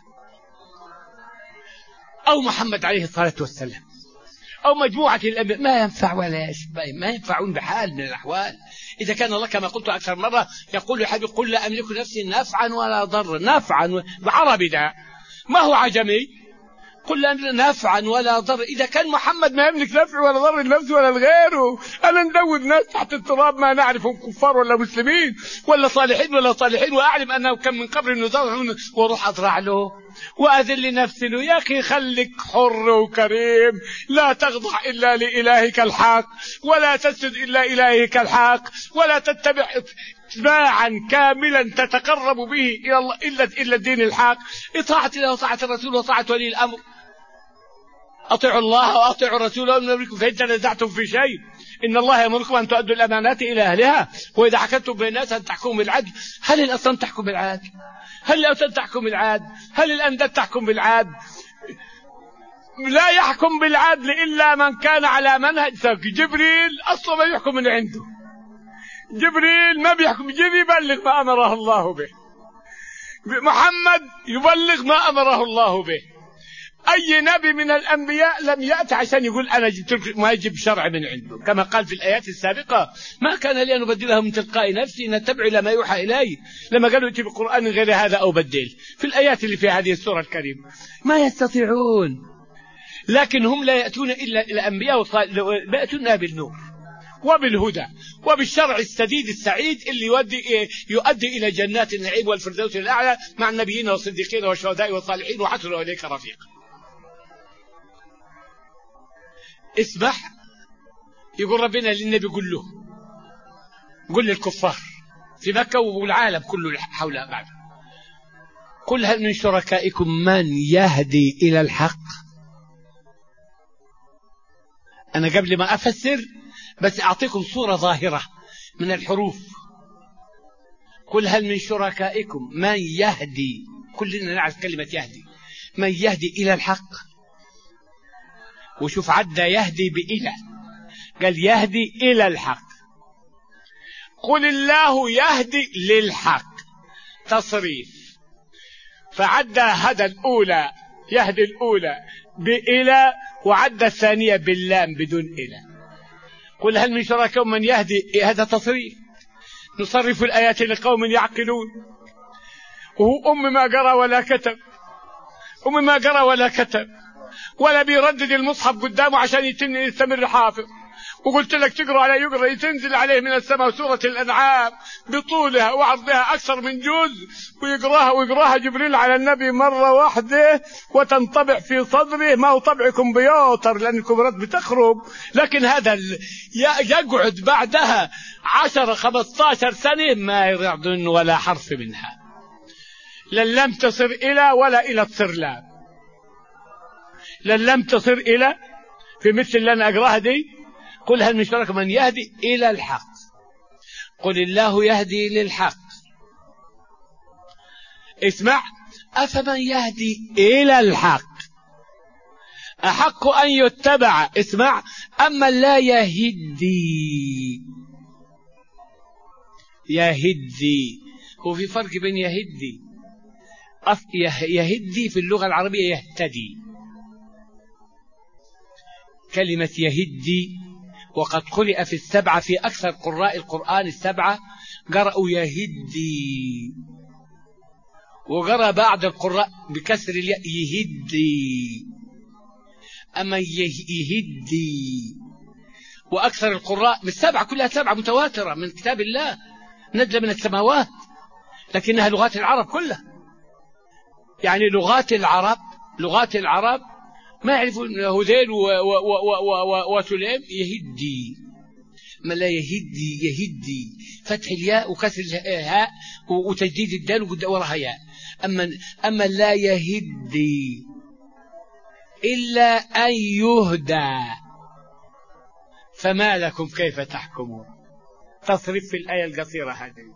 أو محمد عليه الصلاة والسلام أو مجموعة الأنبياء، ما ينفع ولا يشبه، ما ينفعون بحال من الأحوال. إذا كان الله كما قلت أكثر مرة يقول لحد قل لا أملك نفسي نفعا ولا ضر، نفعا بعربي ده ما هو عجمي، قل لا نفعا ولا ضر. إذا كان محمد ما يملك نفع ولا ضر لنفسه ولا لغيره، أنا ندود ناس تحت التراب ما نعرفهم كفار ولا مسلمين ولا صالحين ولا صالحين، وأعلم أنه كم من قبر نزرع وروح أضرع له وأذل نفسي له. يا أخي خليك حر وكريم، لا تخضع إلا لإلهك الحق، ولا تسجد إلا إلهك الحق، ولا تتبع اتباعا كاملا تتقرب به إلى الله إلا إلا الدين الحق. إطاعة الله وطاعة الرسول وطاعة ولي الأمر. أطيعوا الله وأطيعوا الرسول ولا أمركم فإن تنازعتم في شيء إن الله يأمركم أن تؤدوا الأمانات إلى أهلها وإذا حكمتم بين الناس أن تحكموا بالعدل. هل الأصنام تحكم بالعدل؟ هل الأوثان تحكم بالعدل؟ هل الأنداد تحكم بالعدل؟ لا يحكم بالعدل إلا من كان على منهج سوي. جبريل أصلا ما يحكم من عنده، جبريل ما بيحكم، جبريل يبلغ ما أمره الله به، محمد يبلغ ما أمره الله به. أي نبي من الأنبياء لم يأتي عشان يقول أنا جبت ما يجيب شرع من عنده، كما قال في الآيات السابقة ما كان لي أن أبدلها من تلقاء نفسي، نتبع إلى ما يوحى إلي. لما قالوا ائتي بقرآن غير هذا أو بدل في الآيات اللي في هذه السورة الكريمة ما يستطيعون، لكن هم لا يأتون إلا الأنبياء يأتون بالنور وبالهدى وبالشرع السديد السعيد اللي يؤدي يؤدي إلى جنات النعيم والفردوس الأعلى مع النبيين والصديقين والشهداء والصالحين وحسن إليك رفيق. اسمح يقول ربنا للنبي قل له، قل للكفار في مكة والعالم كله حولها بعد، قل هل من شركائكم من يهدي إلى الحق. أنا قبل ما أفسر بس أعطيكم صورة ظاهرة من الحروف. قل هل من شركائكم من يهدي، كلنا نعرف كلمة يهدي، من يهدي إلى الحق. وشوف عدى يهدي بإلى، قال يهدي إلى الحق. قل الله يهدي للحق تصريف، فعدى هدى الأولى يهدي الأولى بإلى، وعدى الثانية باللام بدون إلى. قل هل من شركائكم من يهدي، هذا تصريف، نصرف الآيات لقوم يعقلون. وهو أم ما قرأ ولا كتب، أم ما قرأ ولا كتب ولا بيردد المصحف قدامه عشان يتم يستمر حافظ، وقلت لك تقرأ عليه يقرأ تنزل عليه من السماء سورة الأنعام بطولها وعرضها أكثر من جزء، ويقرأها ويقرأها جبريل على النبي مرة واحدة وتنطبع في صدره. ما هو طبع كمبيوتر لأن الكمبيوترات بتخرب، لكن هذا يقعد بعدها عشر خمستاشر سنة ما يرعد منه ولا حرف منها، لن لم تصر إلى ولا إلى تصر لا، لن لم تصر إلى في مثل اللي أنا أقرأها دي. قل هل من شركاء من يهدي إلى الحق، قل الله يهدي للحق. اسمع، أفمن يهدي إلى الحق أحق أن يتبع، اسمع، أما لا يهدي. يهدي هو في فرق بين يهدي، يهدي في اللغة العربية يهتدي، كلمة يهدي وقد قرئ في السبعة في أكثر قراء القرآن السبعة قرأوا يهدي، وقرأ بعض القراء بكسر الياء يهدي، أما يهدي. وأكثر القراء بالسبعة كلها سبعة متواترة من كتاب الله نزل من السماوات، لكنها لغات العرب كلها، يعني لغات العرب لغات العرب ما يعرفون هذيل وسليم. يهدي ما لا يهدي، يهدي فتح الياء وكسر الهاء وتجديد الدال وراها ياء. أما أما لا يهدي إلا أن يهدى فما لكم كيف تحكمون. تصرف في الآية القصيرة هذه،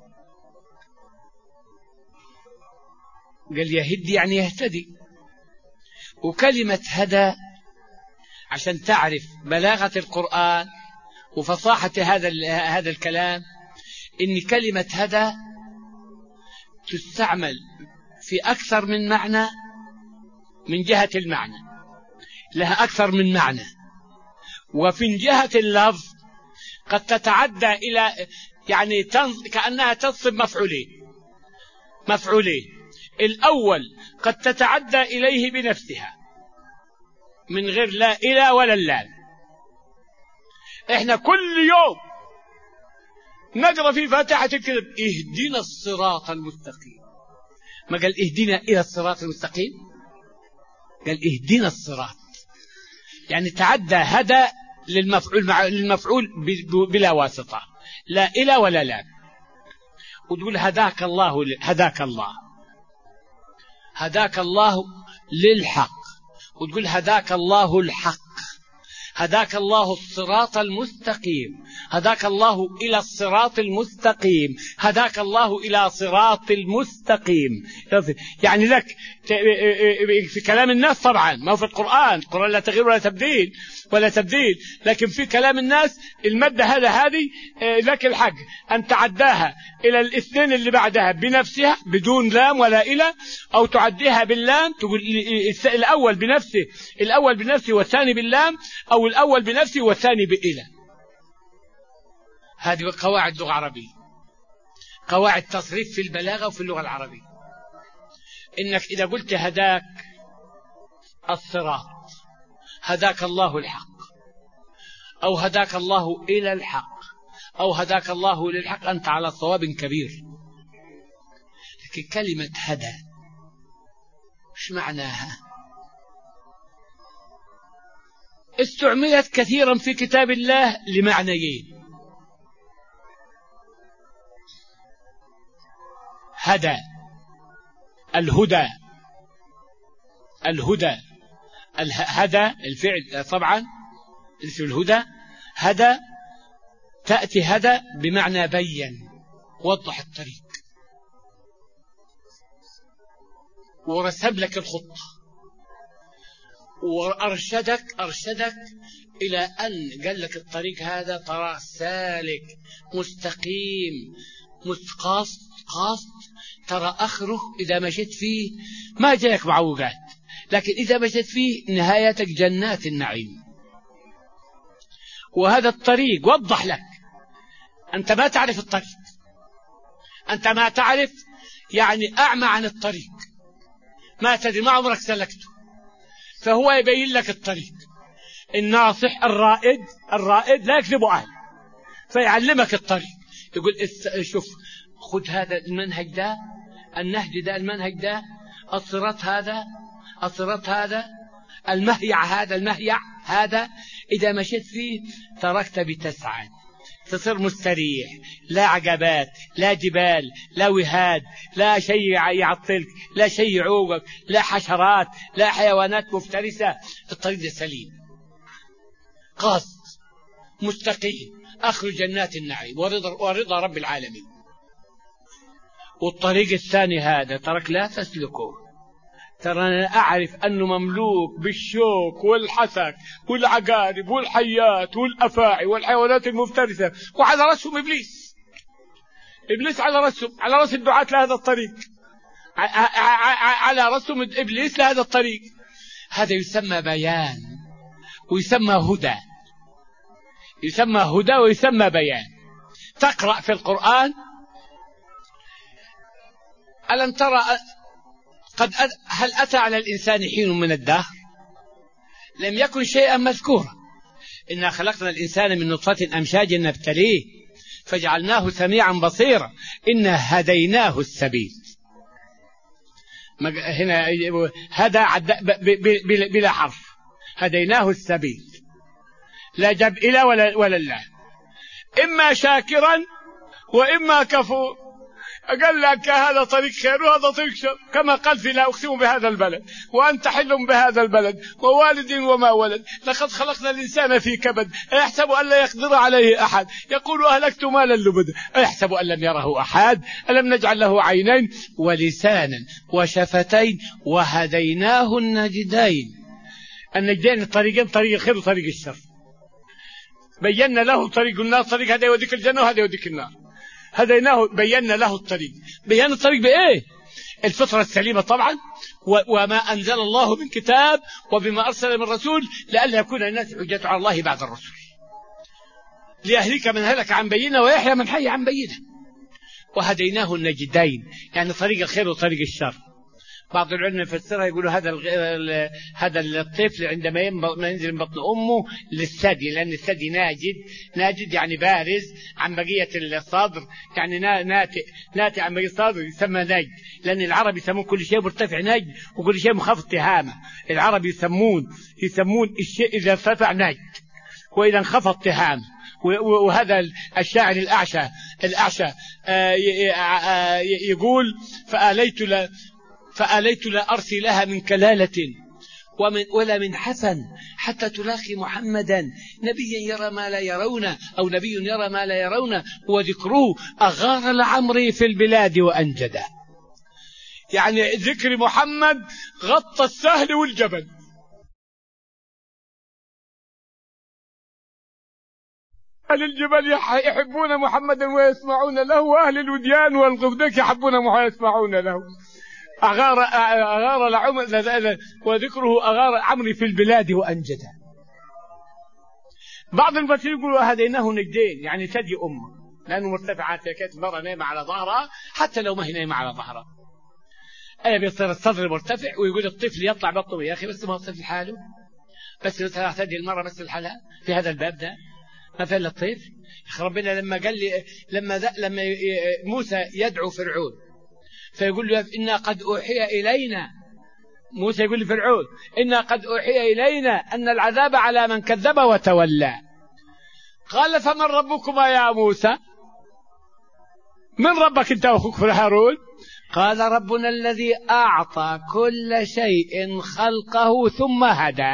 قال يهدي يعني يهتدي. وكلمة هدى عشان تعرف بلاغة القرآن وفصاحة هذا هذا الكلام، إن كلمة هدى تستعمل في أكثر من معنى، من جهة المعنى لها أكثر من معنى، وفي جهة اللفظ قد تتعدى إلى يعني كأنها تصب مفعولين مفعولين الأول قد تتعدى إليه بنفسها من غير لا إلى ولا اللام. إحنا كل يوم نقرأ في فاتحة الكتاب اهدنا الصراط المستقيم، ما قال اهدنا إلى الصراط المستقيم، قال اهدنا الصراط، يعني تعدى هدى للمفعول مع للمفعول بلا واسطة، لا إلى ولا لام. وتقول هداك الله هداك الله هداك الله للحق، وتقول هداك الله الحق، هداك الله الصراط المستقيم، هداك الله إلى الصراط المستقيم، هداك الله إلى صراط المستقيم. يعني لك في كلام الناس طبعا، ما هو في القرآن، القرآن لا تغيير ولا تبديل ولا تبديل، لكن في كلام الناس المادة هذا هذه لك الحق أن تعداها إلى الاثنين اللي بعدها بنفسها بدون لام ولا إلى، أو تعديها باللام، تقول الأول بنفسه الأول بنفسه والثاني باللام، أو الأول بنفسه والثاني بإلى. هذه قواعد لغة عربية، قواعد تصريف في البلاغة وفي اللغة العربية. إنك إذا قلت هداك الصراط، هداك الله الحق، أو هداك الله إلى الحق، أو هداك الله للحق، أنت على صواب كبير. لكن كلمة هدى إيش معناها؟ استعملت كثيرا في كتاب الله لمعنيين. هدى الهدى، الهدى هدى الفعل طبعا اسم الهدى، هدى تأتي هدى بمعنى بين، وضح الطريق ورسم لك الخطة وأرشدك أرشدك إلى أن قال لك الطريق هذا طريق سالك مستقيم متقاصد قاصد، ترى آخره إذا مشيت فيه ما جاك معوقات، لكن إذا مشيت فيه نهايتك جنات النعيم. وهذا الطريق وضح لك، أنت ما تعرف الطريق، أنت ما تعرف، يعني أعمى عن الطريق، ما تدري، ما عمرك سلكته، فهو يبين لك الطريق. الناصح الرائد الرائد لا يكذب أهله، فيعلمك الطريق. يقول شوف خذ هذا المنهج ده، النهج ده، المنهج ده، الصراط هذا، الصراط هذا، المهيع هذا، المهيع هذا، إذا مشيت فيه تركت بتسعد، تصير مستريح، لا عقبات، لا جبال، لا وهاد، لا شيء يعطلك، لا شيء يعوقك، لا حشرات، لا حيوانات مفترسة. الطريق ده سليم قاصد مستقيم، آخر جنات النعيم ورضا, ورضا رب العالمين. والطريق الثاني هذا ترك لا تسلكه، ترى أنا أعرف أنه مملوك بالشوك والحسك والعقارب والحيات والأفاعي والحيوانات المفترسة، وعلى رأسهم إبليس. إبليس على رأسهم، على رأس الدعاة لهذا الطريق، على رأسهم إبليس لهذا الطريق. هذا يسمى بيان ويسمى هدى، يسمى هدى ويسمى بيان. تقرأ في القرآن ألم ترى قد أ... هل أتى على الإنسان حين من الدهر لم يكن شيئا مذكورا، إنا خلقنا الإنسان من نطفة أمشاج نبتليه فجعلناه سميعا بصيرا إنا هديناه السبيل. هنا هذا بلا حرف، هديناه السبيل، لا جب إلى ولا ولا لا، إما شاكرا وإما كفور. قال لك هذا طريق خير وهذا طريق شر، كما قال في لا أقسم بهذا البلد وأنت حل بهذا البلد ووالد وما ولد لقد خلقنا الإنسان في كبد أيحسب أن لا يقدر عليه أحد يقول أهلكت مالا لبدا أيحسب أن لم يره أحد ألم نجعل له عينين ولسانا وشفتين وهديناه النجدين. النجدين الطريقين، طريق الخير وطريق الشر. بينا له طريق النار، طريق هذا يوديك الجنة وهذا يوديك النار. هديناه، بينا له الطريق. بينا الطريق بإيه؟ الفطرة السليمة طبعا، وما أنزل الله من كتاب وبما أرسل من رسول لئلا يكون الناس حجة على الله بعد الرسول، ليهلك من هلك عن بينة ويحيى من حي عن بينة. وهديناه النجدين، يعني طريق الخير وطريق الشر. بعض العلماء يفسرها يقولوا هذا هذا الطفل عندما ينزل من بطن امه للثدي، لان الثدي ناجد، ناجد يعني بارز عن بقيه الصدر، يعني ناتئ ناتئ عن بقيه الصدر، يسمى نجد. لان العرب يسمون كل شيء مرتفع نجد وكل شيء منخفض تهامه. العرب يسمون يسمون الشيء اذا ارتفع نجد واذا انخفض تهامه. وهذا الشاعر الأعشى الأعشى يقول فآليت لا فآليت لا أرسي لها من كلالة ومن ولا من حسن حتى تلاقي محمدا نبيا يرى ما لا يرون أو نبي يرى ما لا يرون وذكره أغار لعمري في البلاد وأنجده. يعني ذكر محمد غطى السهل والجبل. أهل الجبل يحبون محمدا ويسمعون له، وأهل الوديان والغفدك يحبون ويسمعون له. أغار أغار لعمر وذكره أغار عمري في البلاد وأنجده. بعض المفسرين يقولوا هديناه نجدين، يعني ثدي أمه، لأنه مرتفعات كانت المرأة نايمة على ظهرها حتى لو ما هي نايمة على ظهرها. أي بيصير الصدر مرتفع ويقول الطفل يطلع بطنه. يا أخي بس ما الطفل حاله، بس تحتاج المرأة بس لحالها في هذا الباب ده، ما في إلا الطفل. ربنا لما قال لي لما لما موسى يدعو فرعون فيقول له إنا قد أوحي إلينا، موسى يقول لفرعون إنا قد أوحي إلينا أن العذاب على من كذب وتولى. قال فمن ربكما يا موسى؟ من ربك أنت وأخوك هارون؟ قال ربنا الذي أعطى كل شيء خلقه ثم هدى.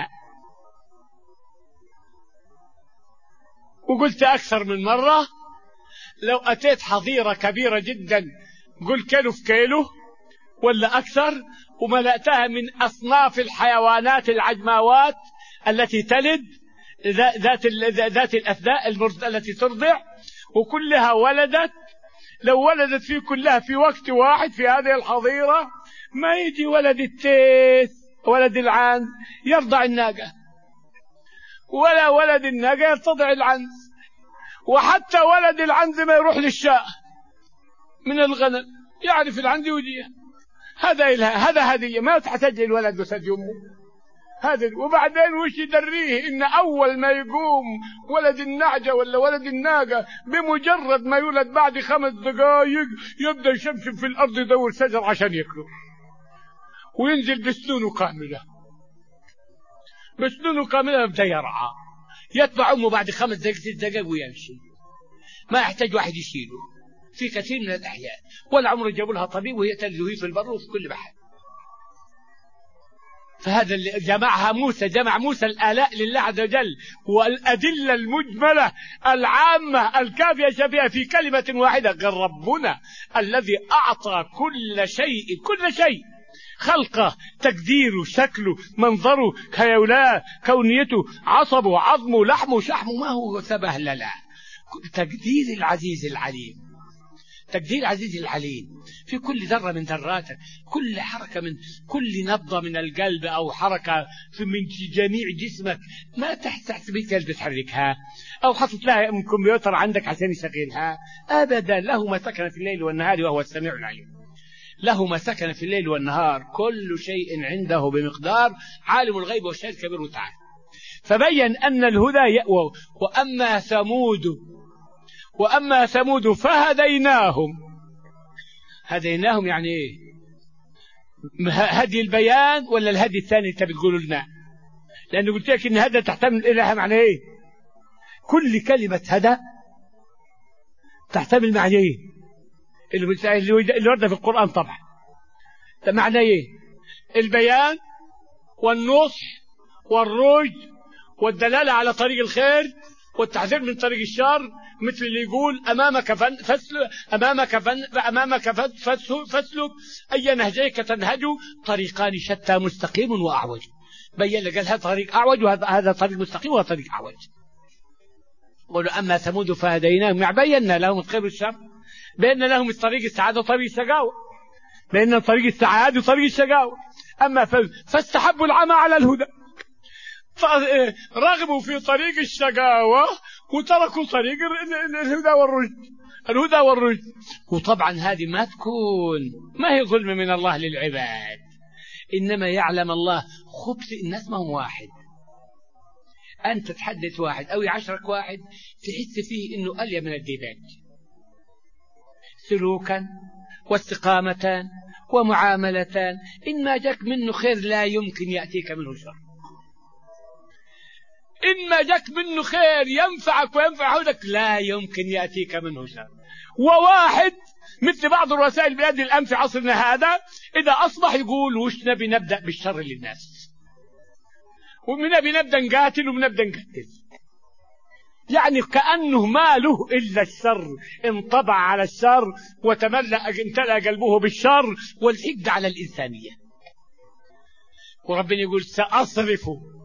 وقلت أكثر من مرة لو أتيت حظيرة كبيرة جدا قل كيلو في كيلو ولا أكثر وملأتها من أصناف الحيوانات العجماوات التي تلد ذات ذات الأثداء التي ترضع وكلها ولدت، لو ولدت في كلها في وقت واحد في هذه الحظيرة ما يجي ولد التيس ولد العنز يرضع الناقة، ولا ولد الناقة يرتضع العنز، وحتى ولد العنز ما يروح للشاء من الغنم يعرف العنز يوديها. هذا إلها هذا هدية، ما تحتاج الولد وثدي أمه. هذا. وبعدين وش يدريه إن أول ما يقوم ولد النعجة ولا ولد الناقة بمجرد ما يولد بعد خمس دقائق يبدأ يشمشم في الأرض يدور شجر عشان يأكله، وينزل بسنونه كاملة، بسنونه كاملة يبدأ يرعى، يتبع أمه بعد خمس دقائق ست دقائق ويمشي، ما يحتاج واحد يشيله في كثير من الأحيان، ولا عمره جابوا لها طبيب وهي تلهي في البر وفي كل بحر. فهذا اللي جمعها موسى، جمع موسى الآلاء لله عز وجل والأدلة المجملة العامة الكافية شفيها في كلمة واحدة. قال ربنا الذي أعطى كل شيء كل شيء خلقه، تقديره، شكله، منظره، هيولاه، كونيته، عصبه، عظمه، لحمه، شحمه، ما هو سبهلله. تقدير العزيز العليم، تقدير العزيز العليم في كل ذرة من ذراتك، كل حركة من كل نبضة من القلب أو حركة من جميع جسمك، ما تحت بيك قلب تحركها أو حطت لها من كمبيوتر عندك عشان يشغلها أبدا. له ما سكن في الليل والنهار وهو السميع العليم، له ما سكن في الليل والنهار، كل شيء عنده بمقدار، عالم الغيب والشهادة الكبير وتعالى. فبين أن الهدى يأوى. وأما ثمود وأما ثمود فهديناهم. هديناهم يعني إيه؟ هدي البيان ولا الهدي الثاني أنت بتقولوا لنا؟ لأنه قلت لك إن هذا تحتمل إليها معنى إيه؟ كل كلمة هدى تحتمل معنى إيه؟ اللي ورد في القرآن طبعا. معنى إيه؟ البيان والنصح والرشد والدلالة على طريق الخير والتحذير من طريق الشر، مثل اللي يقول أمامك فسلك أمامك أمامك فسلك أي نهجيك تنهج طريقان شتى مستقيم وأعوج. بين لك قال هذا طريق أعوج وهذا طريق مستقيم وهذا طريق أعوج. قالوا أما ثمود فهديناهم، يعني بينا لهم الخير والشر، بينا لهم الطريق السعادة وطريق الشقاوة، بينا طريق السعادة وطريق الشقاوة. أما فاستحبوا العمى على الهدى، رغبوا في طريق الشقاوة وتركوا طريق الهدى والرشد، الهدى والرشد. وطبعا هذه ما تكون ما هي ظلم من الله للعباد، إنما يعلم الله خبث الناس ما هو واحد. أنت تحدث واحد أو يعشرك واحد تحس فيه إنه أليم من الديباج سلوكا واستقامة ومعاملة، إن ما جاك منه خير لا يمكن يأتيك منه شر، إن ما جاك منه خير ينفعك وينفع عودك لا يمكن يأتيك منه شر. وواحد مثل بعض الرسائل بلاد الآن في عصرنا هذا إذا أصبح يقول وش نبي نبدأ بالشر للناس، ومن نبي نبدأ نقاتل ومن نبدأ نقتل، يعني كأنه ما له إلا الشر، انطبع على الشر وتملأ امتلأ قلبه بالشر والحقد على الإنسانية. وربنا يقول سأصرف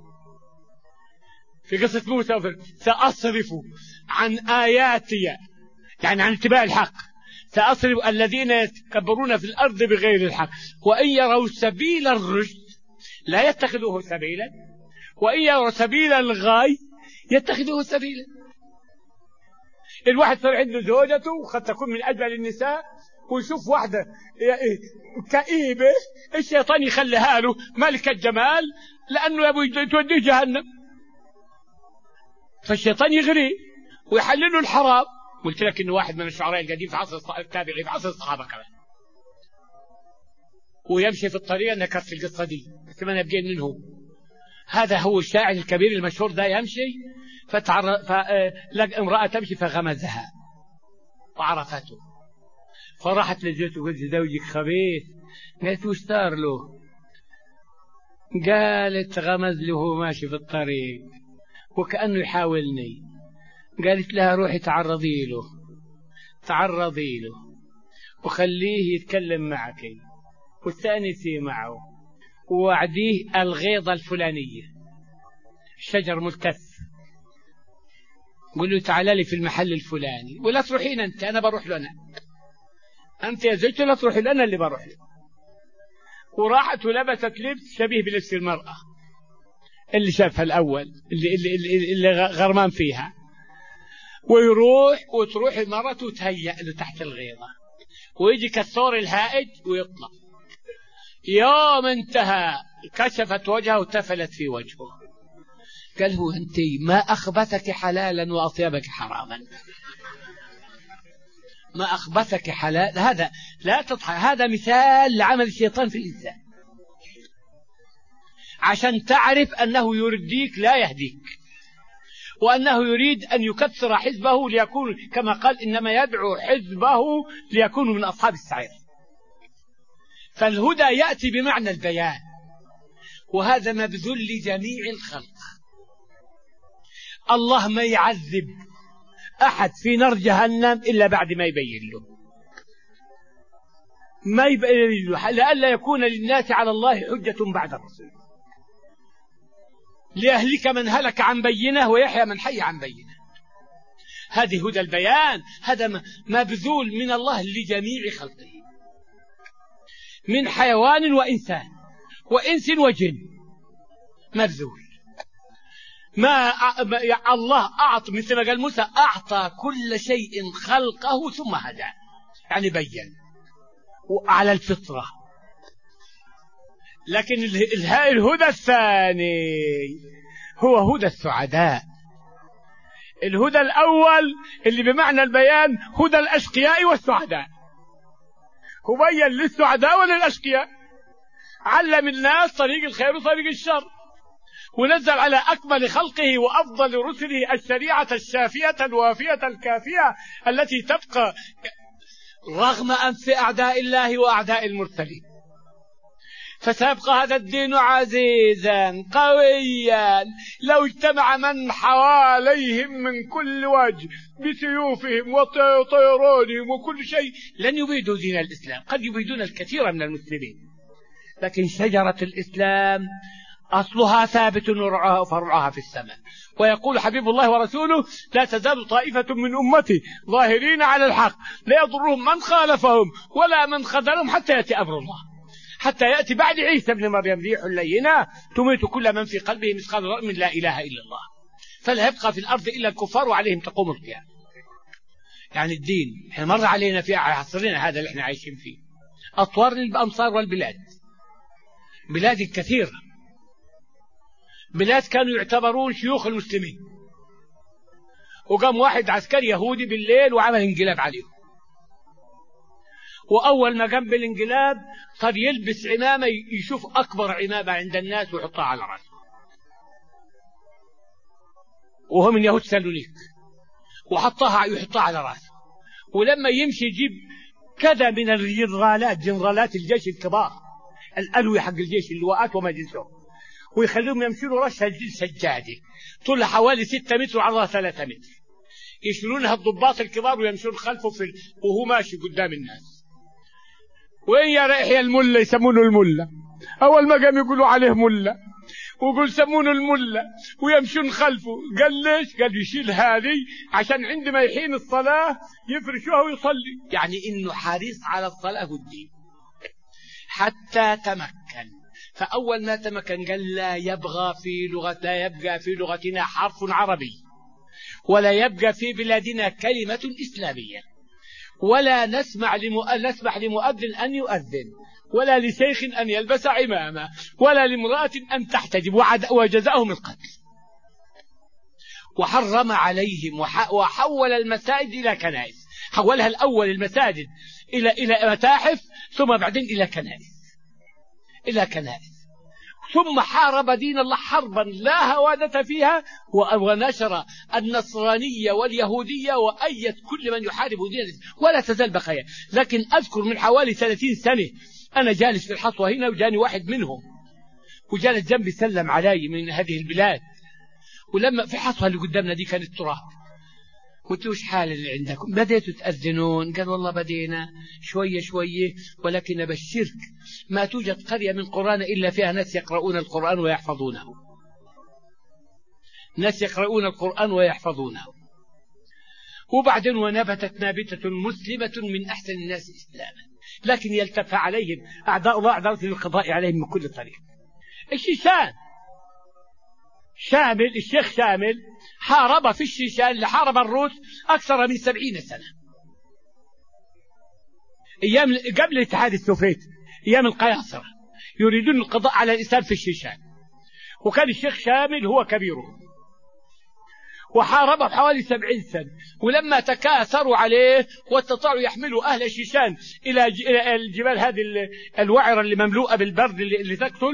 في قصة موسى سأصرف عن آياتي، يعني عن اتباع الحق، سأصرف الذين يتكبرون في الأرض بغير الحق وإن يروا سبيل الرشد لا يتخذوه سبيلا وإن يروا سبيل الغاي يتخذوه سبيلا. الواحد صار عنده زوجته وقد تكون من أجمل النساء ويشوف واحدة كئيبة الشيطان يخليها له ملكة جمال لأنه يبغى توديه جهنم، فالشيطان يغري ويحلله الحرام. قلت لك إنه واحد من الشعراء القديم في عصر التابعين في عصر الصحابة كمان ويمشي في الطريق. أنا كرت القصة دي بس ما نبقين منه. هذا هو الشاعر الكبير المشهور ده يمشي فتعر... فلقى امرأة تمشي فغمزها وعرفته فراحت لزوجته وقالت زوجك خبيث. قالت وش صار له؟ قالت غمز له ماشي في الطريق وكأنه يحاولني. قالت لها روحي تعرضي له تعرضي له وخليه يتكلم معك واستأنسي معه ووعديه الغيضة الفلانية الشجر ملتف، قل له تعالى لي في المحل الفلاني ولا تروحين أنت، أنا بروح له أنا، أنت يا زوجتي لا تروحي له أنا اللي بروح له. وراحت ولبست لبس شبيه بلبس المرأة اللي شافها الأول اللي, اللي, اللي, اللي غرمان فيها، ويروح وتروح المرأة وتهيأ له تحت الغيضة ويجي كالثور الهائج ويطلع. يوم انتهى كشفت وجهه وتفلت في وجهه. قال له أنت ما أخبثك حلالا وأطيبك حراما؟ ما أخبثك حلال؟ هذا لا تضحك، هذا مثال لعمل الشيطان في الإنسان عشان تعرف أنه يرديك لا يهديك، وأنه يريد أن يكثر حزبه ليكون كما قال إنما يدعو حزبه ليكونوا من أصحاب السعير. فالهدى يأتي بمعنى البيان، وهذا مبذول لجميع الخلق. الله ما يعذب أحد في نار جهنم إلا بعد ما يبين له، ما يبين له لئلا يكون للناس على الله حجة بعد الرسول، ليهلك من هلك عن بينه ويحيى من حي عن بينه. هذه هدى البيان، هذا مبذول من الله لجميع خلقه، من حيوان وإنسان وإنس وجن، مبذول. ما الله أعطى مثل ما قال موسى أعطى كل شيء خلقه ثم هدى، يعني بين على الفطرة. لكن الهدى الثاني هو هدى السعداء. الهدى الأول اللي بمعنى البيان هدى الأشقياء والسعداء، هو بين للسعداء وللأشقياء، علم الناس طريق الخير وطريق الشر، ونزل على أكمل خلقه وأفضل رسله الشريعة الشافية الوافية الكافية التي تبقى رغم أنف أعداء الله وأعداء المرسلين. فسيبقى هذا الدين عزيزا قويا لو اجتمع من حواليهم من كل وجه بسيوفهم وطيرانهم وكل شيء لن يبيدوا دين الإسلام. قد يبيدون الكثير من المسلمين، لكن شجرة الإسلام أصلها ثابت وفرعها في السماء. ويقول حبيب الله ورسوله لا تزال طائفة من أمتي ظاهرين على الحق لا يضرهم من خالفهم ولا من خذلهم حتى يأتي أمر الله، حتى يأتي بعد عيسى ابن مريم ريح لينة تميت كل من في قلبه مثقال ذرة من لا إله إلا الله، فلا يبقى في الأرض إلا الكفار وعليهم تقوم القيامة. يعني الدين احنا مر علينا في عصرنا هذا اللي احنا عايشين فيه أطوار الأمصار والبلاد، بلاد كثيرة، بلاد كانوا يعتبرون شيوخ المسلمين، وقام واحد عسكري يهودي بالليل وعمل انقلاب عليهم، وأول ما قام بالانقلاب صار يلبس عمامة يشوف أكبر عمامة عند الناس ويحطها على رأسه، وهو من يهود سالونيك، وحطها يحطها على رأسه، ولما يمشي يجيب كذا من الجنرالات جنرالات الجيش الكبار الألوي حق الجيش اللواءات وما جنسهم، ويخليهم يمشون رشها سجادة طولها حوالي ستة متر وعرضها ثلاثة متر، يشيلونها الضباط الكبار ويمشون خلفه في ال... وهو ماشي قدام الناس. وين يا ريحي الملة؟ يسمونه الملة، أول ما قام يقولوا عليه ملة ويقول سمونه الملة ويمشون خلفه. قال ليش؟ قال يشيل هذه عشان عندما يحين الصلاة يفرشوها ويصلي، يعني إنه حريص على الصلاة والدين حتى تمكن. فأول ما تمكن قال لا يبغى في لغة لا يبقى في لغتنا حرف عربي، ولا يبقى في بلادنا كلمة إسلامية، ولا نسمع لمؤ... نسمح لمؤذن أن يؤذن، ولا لشيخ أن يلبس عمامة، ولا لامرأة أن تحتجب، وعد... وجزاهم القتل. وحرم عليهم وح... وحول المساجد إلى كنائس، حولها الأول المساجد إلى إلى متاحف، ثم بعدين إلى كنائس إلى كنائس ثم حارب دين الله حربا لا هوادة فيها، ونشر النصرانية واليهودية وأيد كل من يحارب دين، ولا تزال بقايا. لكن أذكر من حوالي ثلاثين سنة أنا جالس في الحصوة هنا وجاني واحد منهم وجالس جنبي سلم علي من هذه البلاد، ولما في حصوة اللي قدامنا دي كانت تراب، قلت له وش حال اللي عندكم؟ بديتوا تأذنون؟ قال والله بدينا شوية شوية، ولكن أبشرك ما توجد قرية من قرآن إلا فيها ناس يقرؤون القرآن ويحفظونه، ناس يقرؤون القرآن ويحفظونه. وبعدين ونبتت نابتة مسلمة من أحسن الناس إسلاما، لكن يلتف عليهم أعداء الله أعداء القضاء عليهم من كل طريق. الشيشان شامل الشيخ شامل حارب في الشيشان اللي حارب الروس أكثر من سبعين سنة، أيام قبل الاتحاد السوفيتي، أيام القياصرة، يريدون القضاء على الإسلام في الشيشان، وكان الشيخ شامل هو كبيره، وحاربه حوالي سبعين سنة. ولما تكاثروا عليه واستطاعوا يحملوا أهل الشيشان إلى الجبال هذه الوعرة اللي مملوءة بالبرد اللي تقتل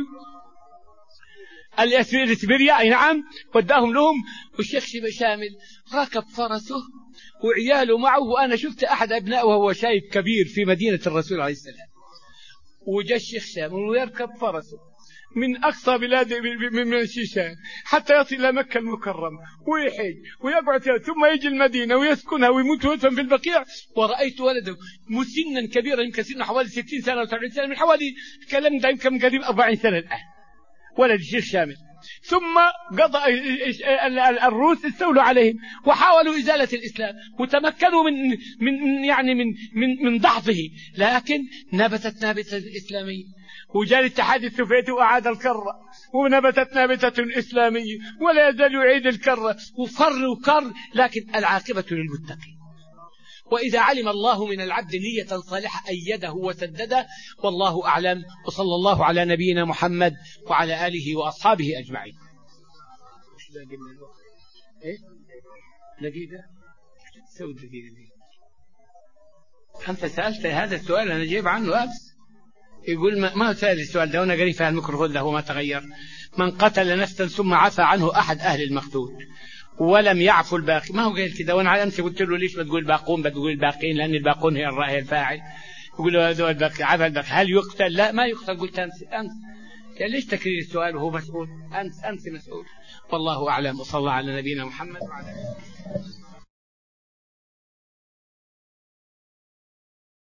الإسبيريا، أي نعم، وداهم لهم. والشيخ شامل ركب فرسه وعياله معه، وأنا شفت أحد أبنائه وهو شايب كبير في مدينة الرسول عليه السلام، وجاء الشيخ شامل ويركب فرسه من أقصى بلاد من الشيشان حتى يصل إلى مكة المكرمة ويحج ويقعد ثم يجي المدينة ويسكنها ويموت ويدفن في البقيع. ورأيت ولده مسنا كبيرا يمكن سنه حوالي ستين سنة أو سبعين سنة، من حوالي كلام ده يمكن من قريب أربعين سنة الآن، ولد الشيخ شامل. ثم قضى الروس استولوا عليهم وحاولوا إزالة الإسلام وتمكنوا من من يعني من من من ضعفه، لكن نبتت نابتة الإسلامية، وجاء الاتحاد السوفيتي وأعاد الكرة، ونبتت نابتة إسلامية ولا يزال يعيد الكرة، وفر وكر، لكن العاقبة للمتقين. وإذا علم الله من العبد نية صالحة أيده وسدده، والله أعلم. وصلى الله على نبينا محمد وعلى آله وأصحابه أجمعين. إيه؟ دقيقة سوي دقيقة دي. أنت سألت هذا السؤال أنا جيب عنه أمس. يقول ما, ما هو سأل السؤال ده وأنا قريب في الميكروفون له وما تغير. من قتل نفسا ثم عفى عنه أحد أهل المقتول ولم يعفو الباقي، ما هو قال كده؟ وانا على امس قلت له ليش ما تقول باقون بتقول الباقين، لان الباقون هي الراي الفاعل. يقول له هذول الباقي عفى الباقي، هل يقتل؟ لا ما يقتل. قلت امس امس قال ليش تكرير السؤال وهو مسؤول؟ امس امس مسؤول. والله اعلم. وصلى على نبينا محمد وعلى اله.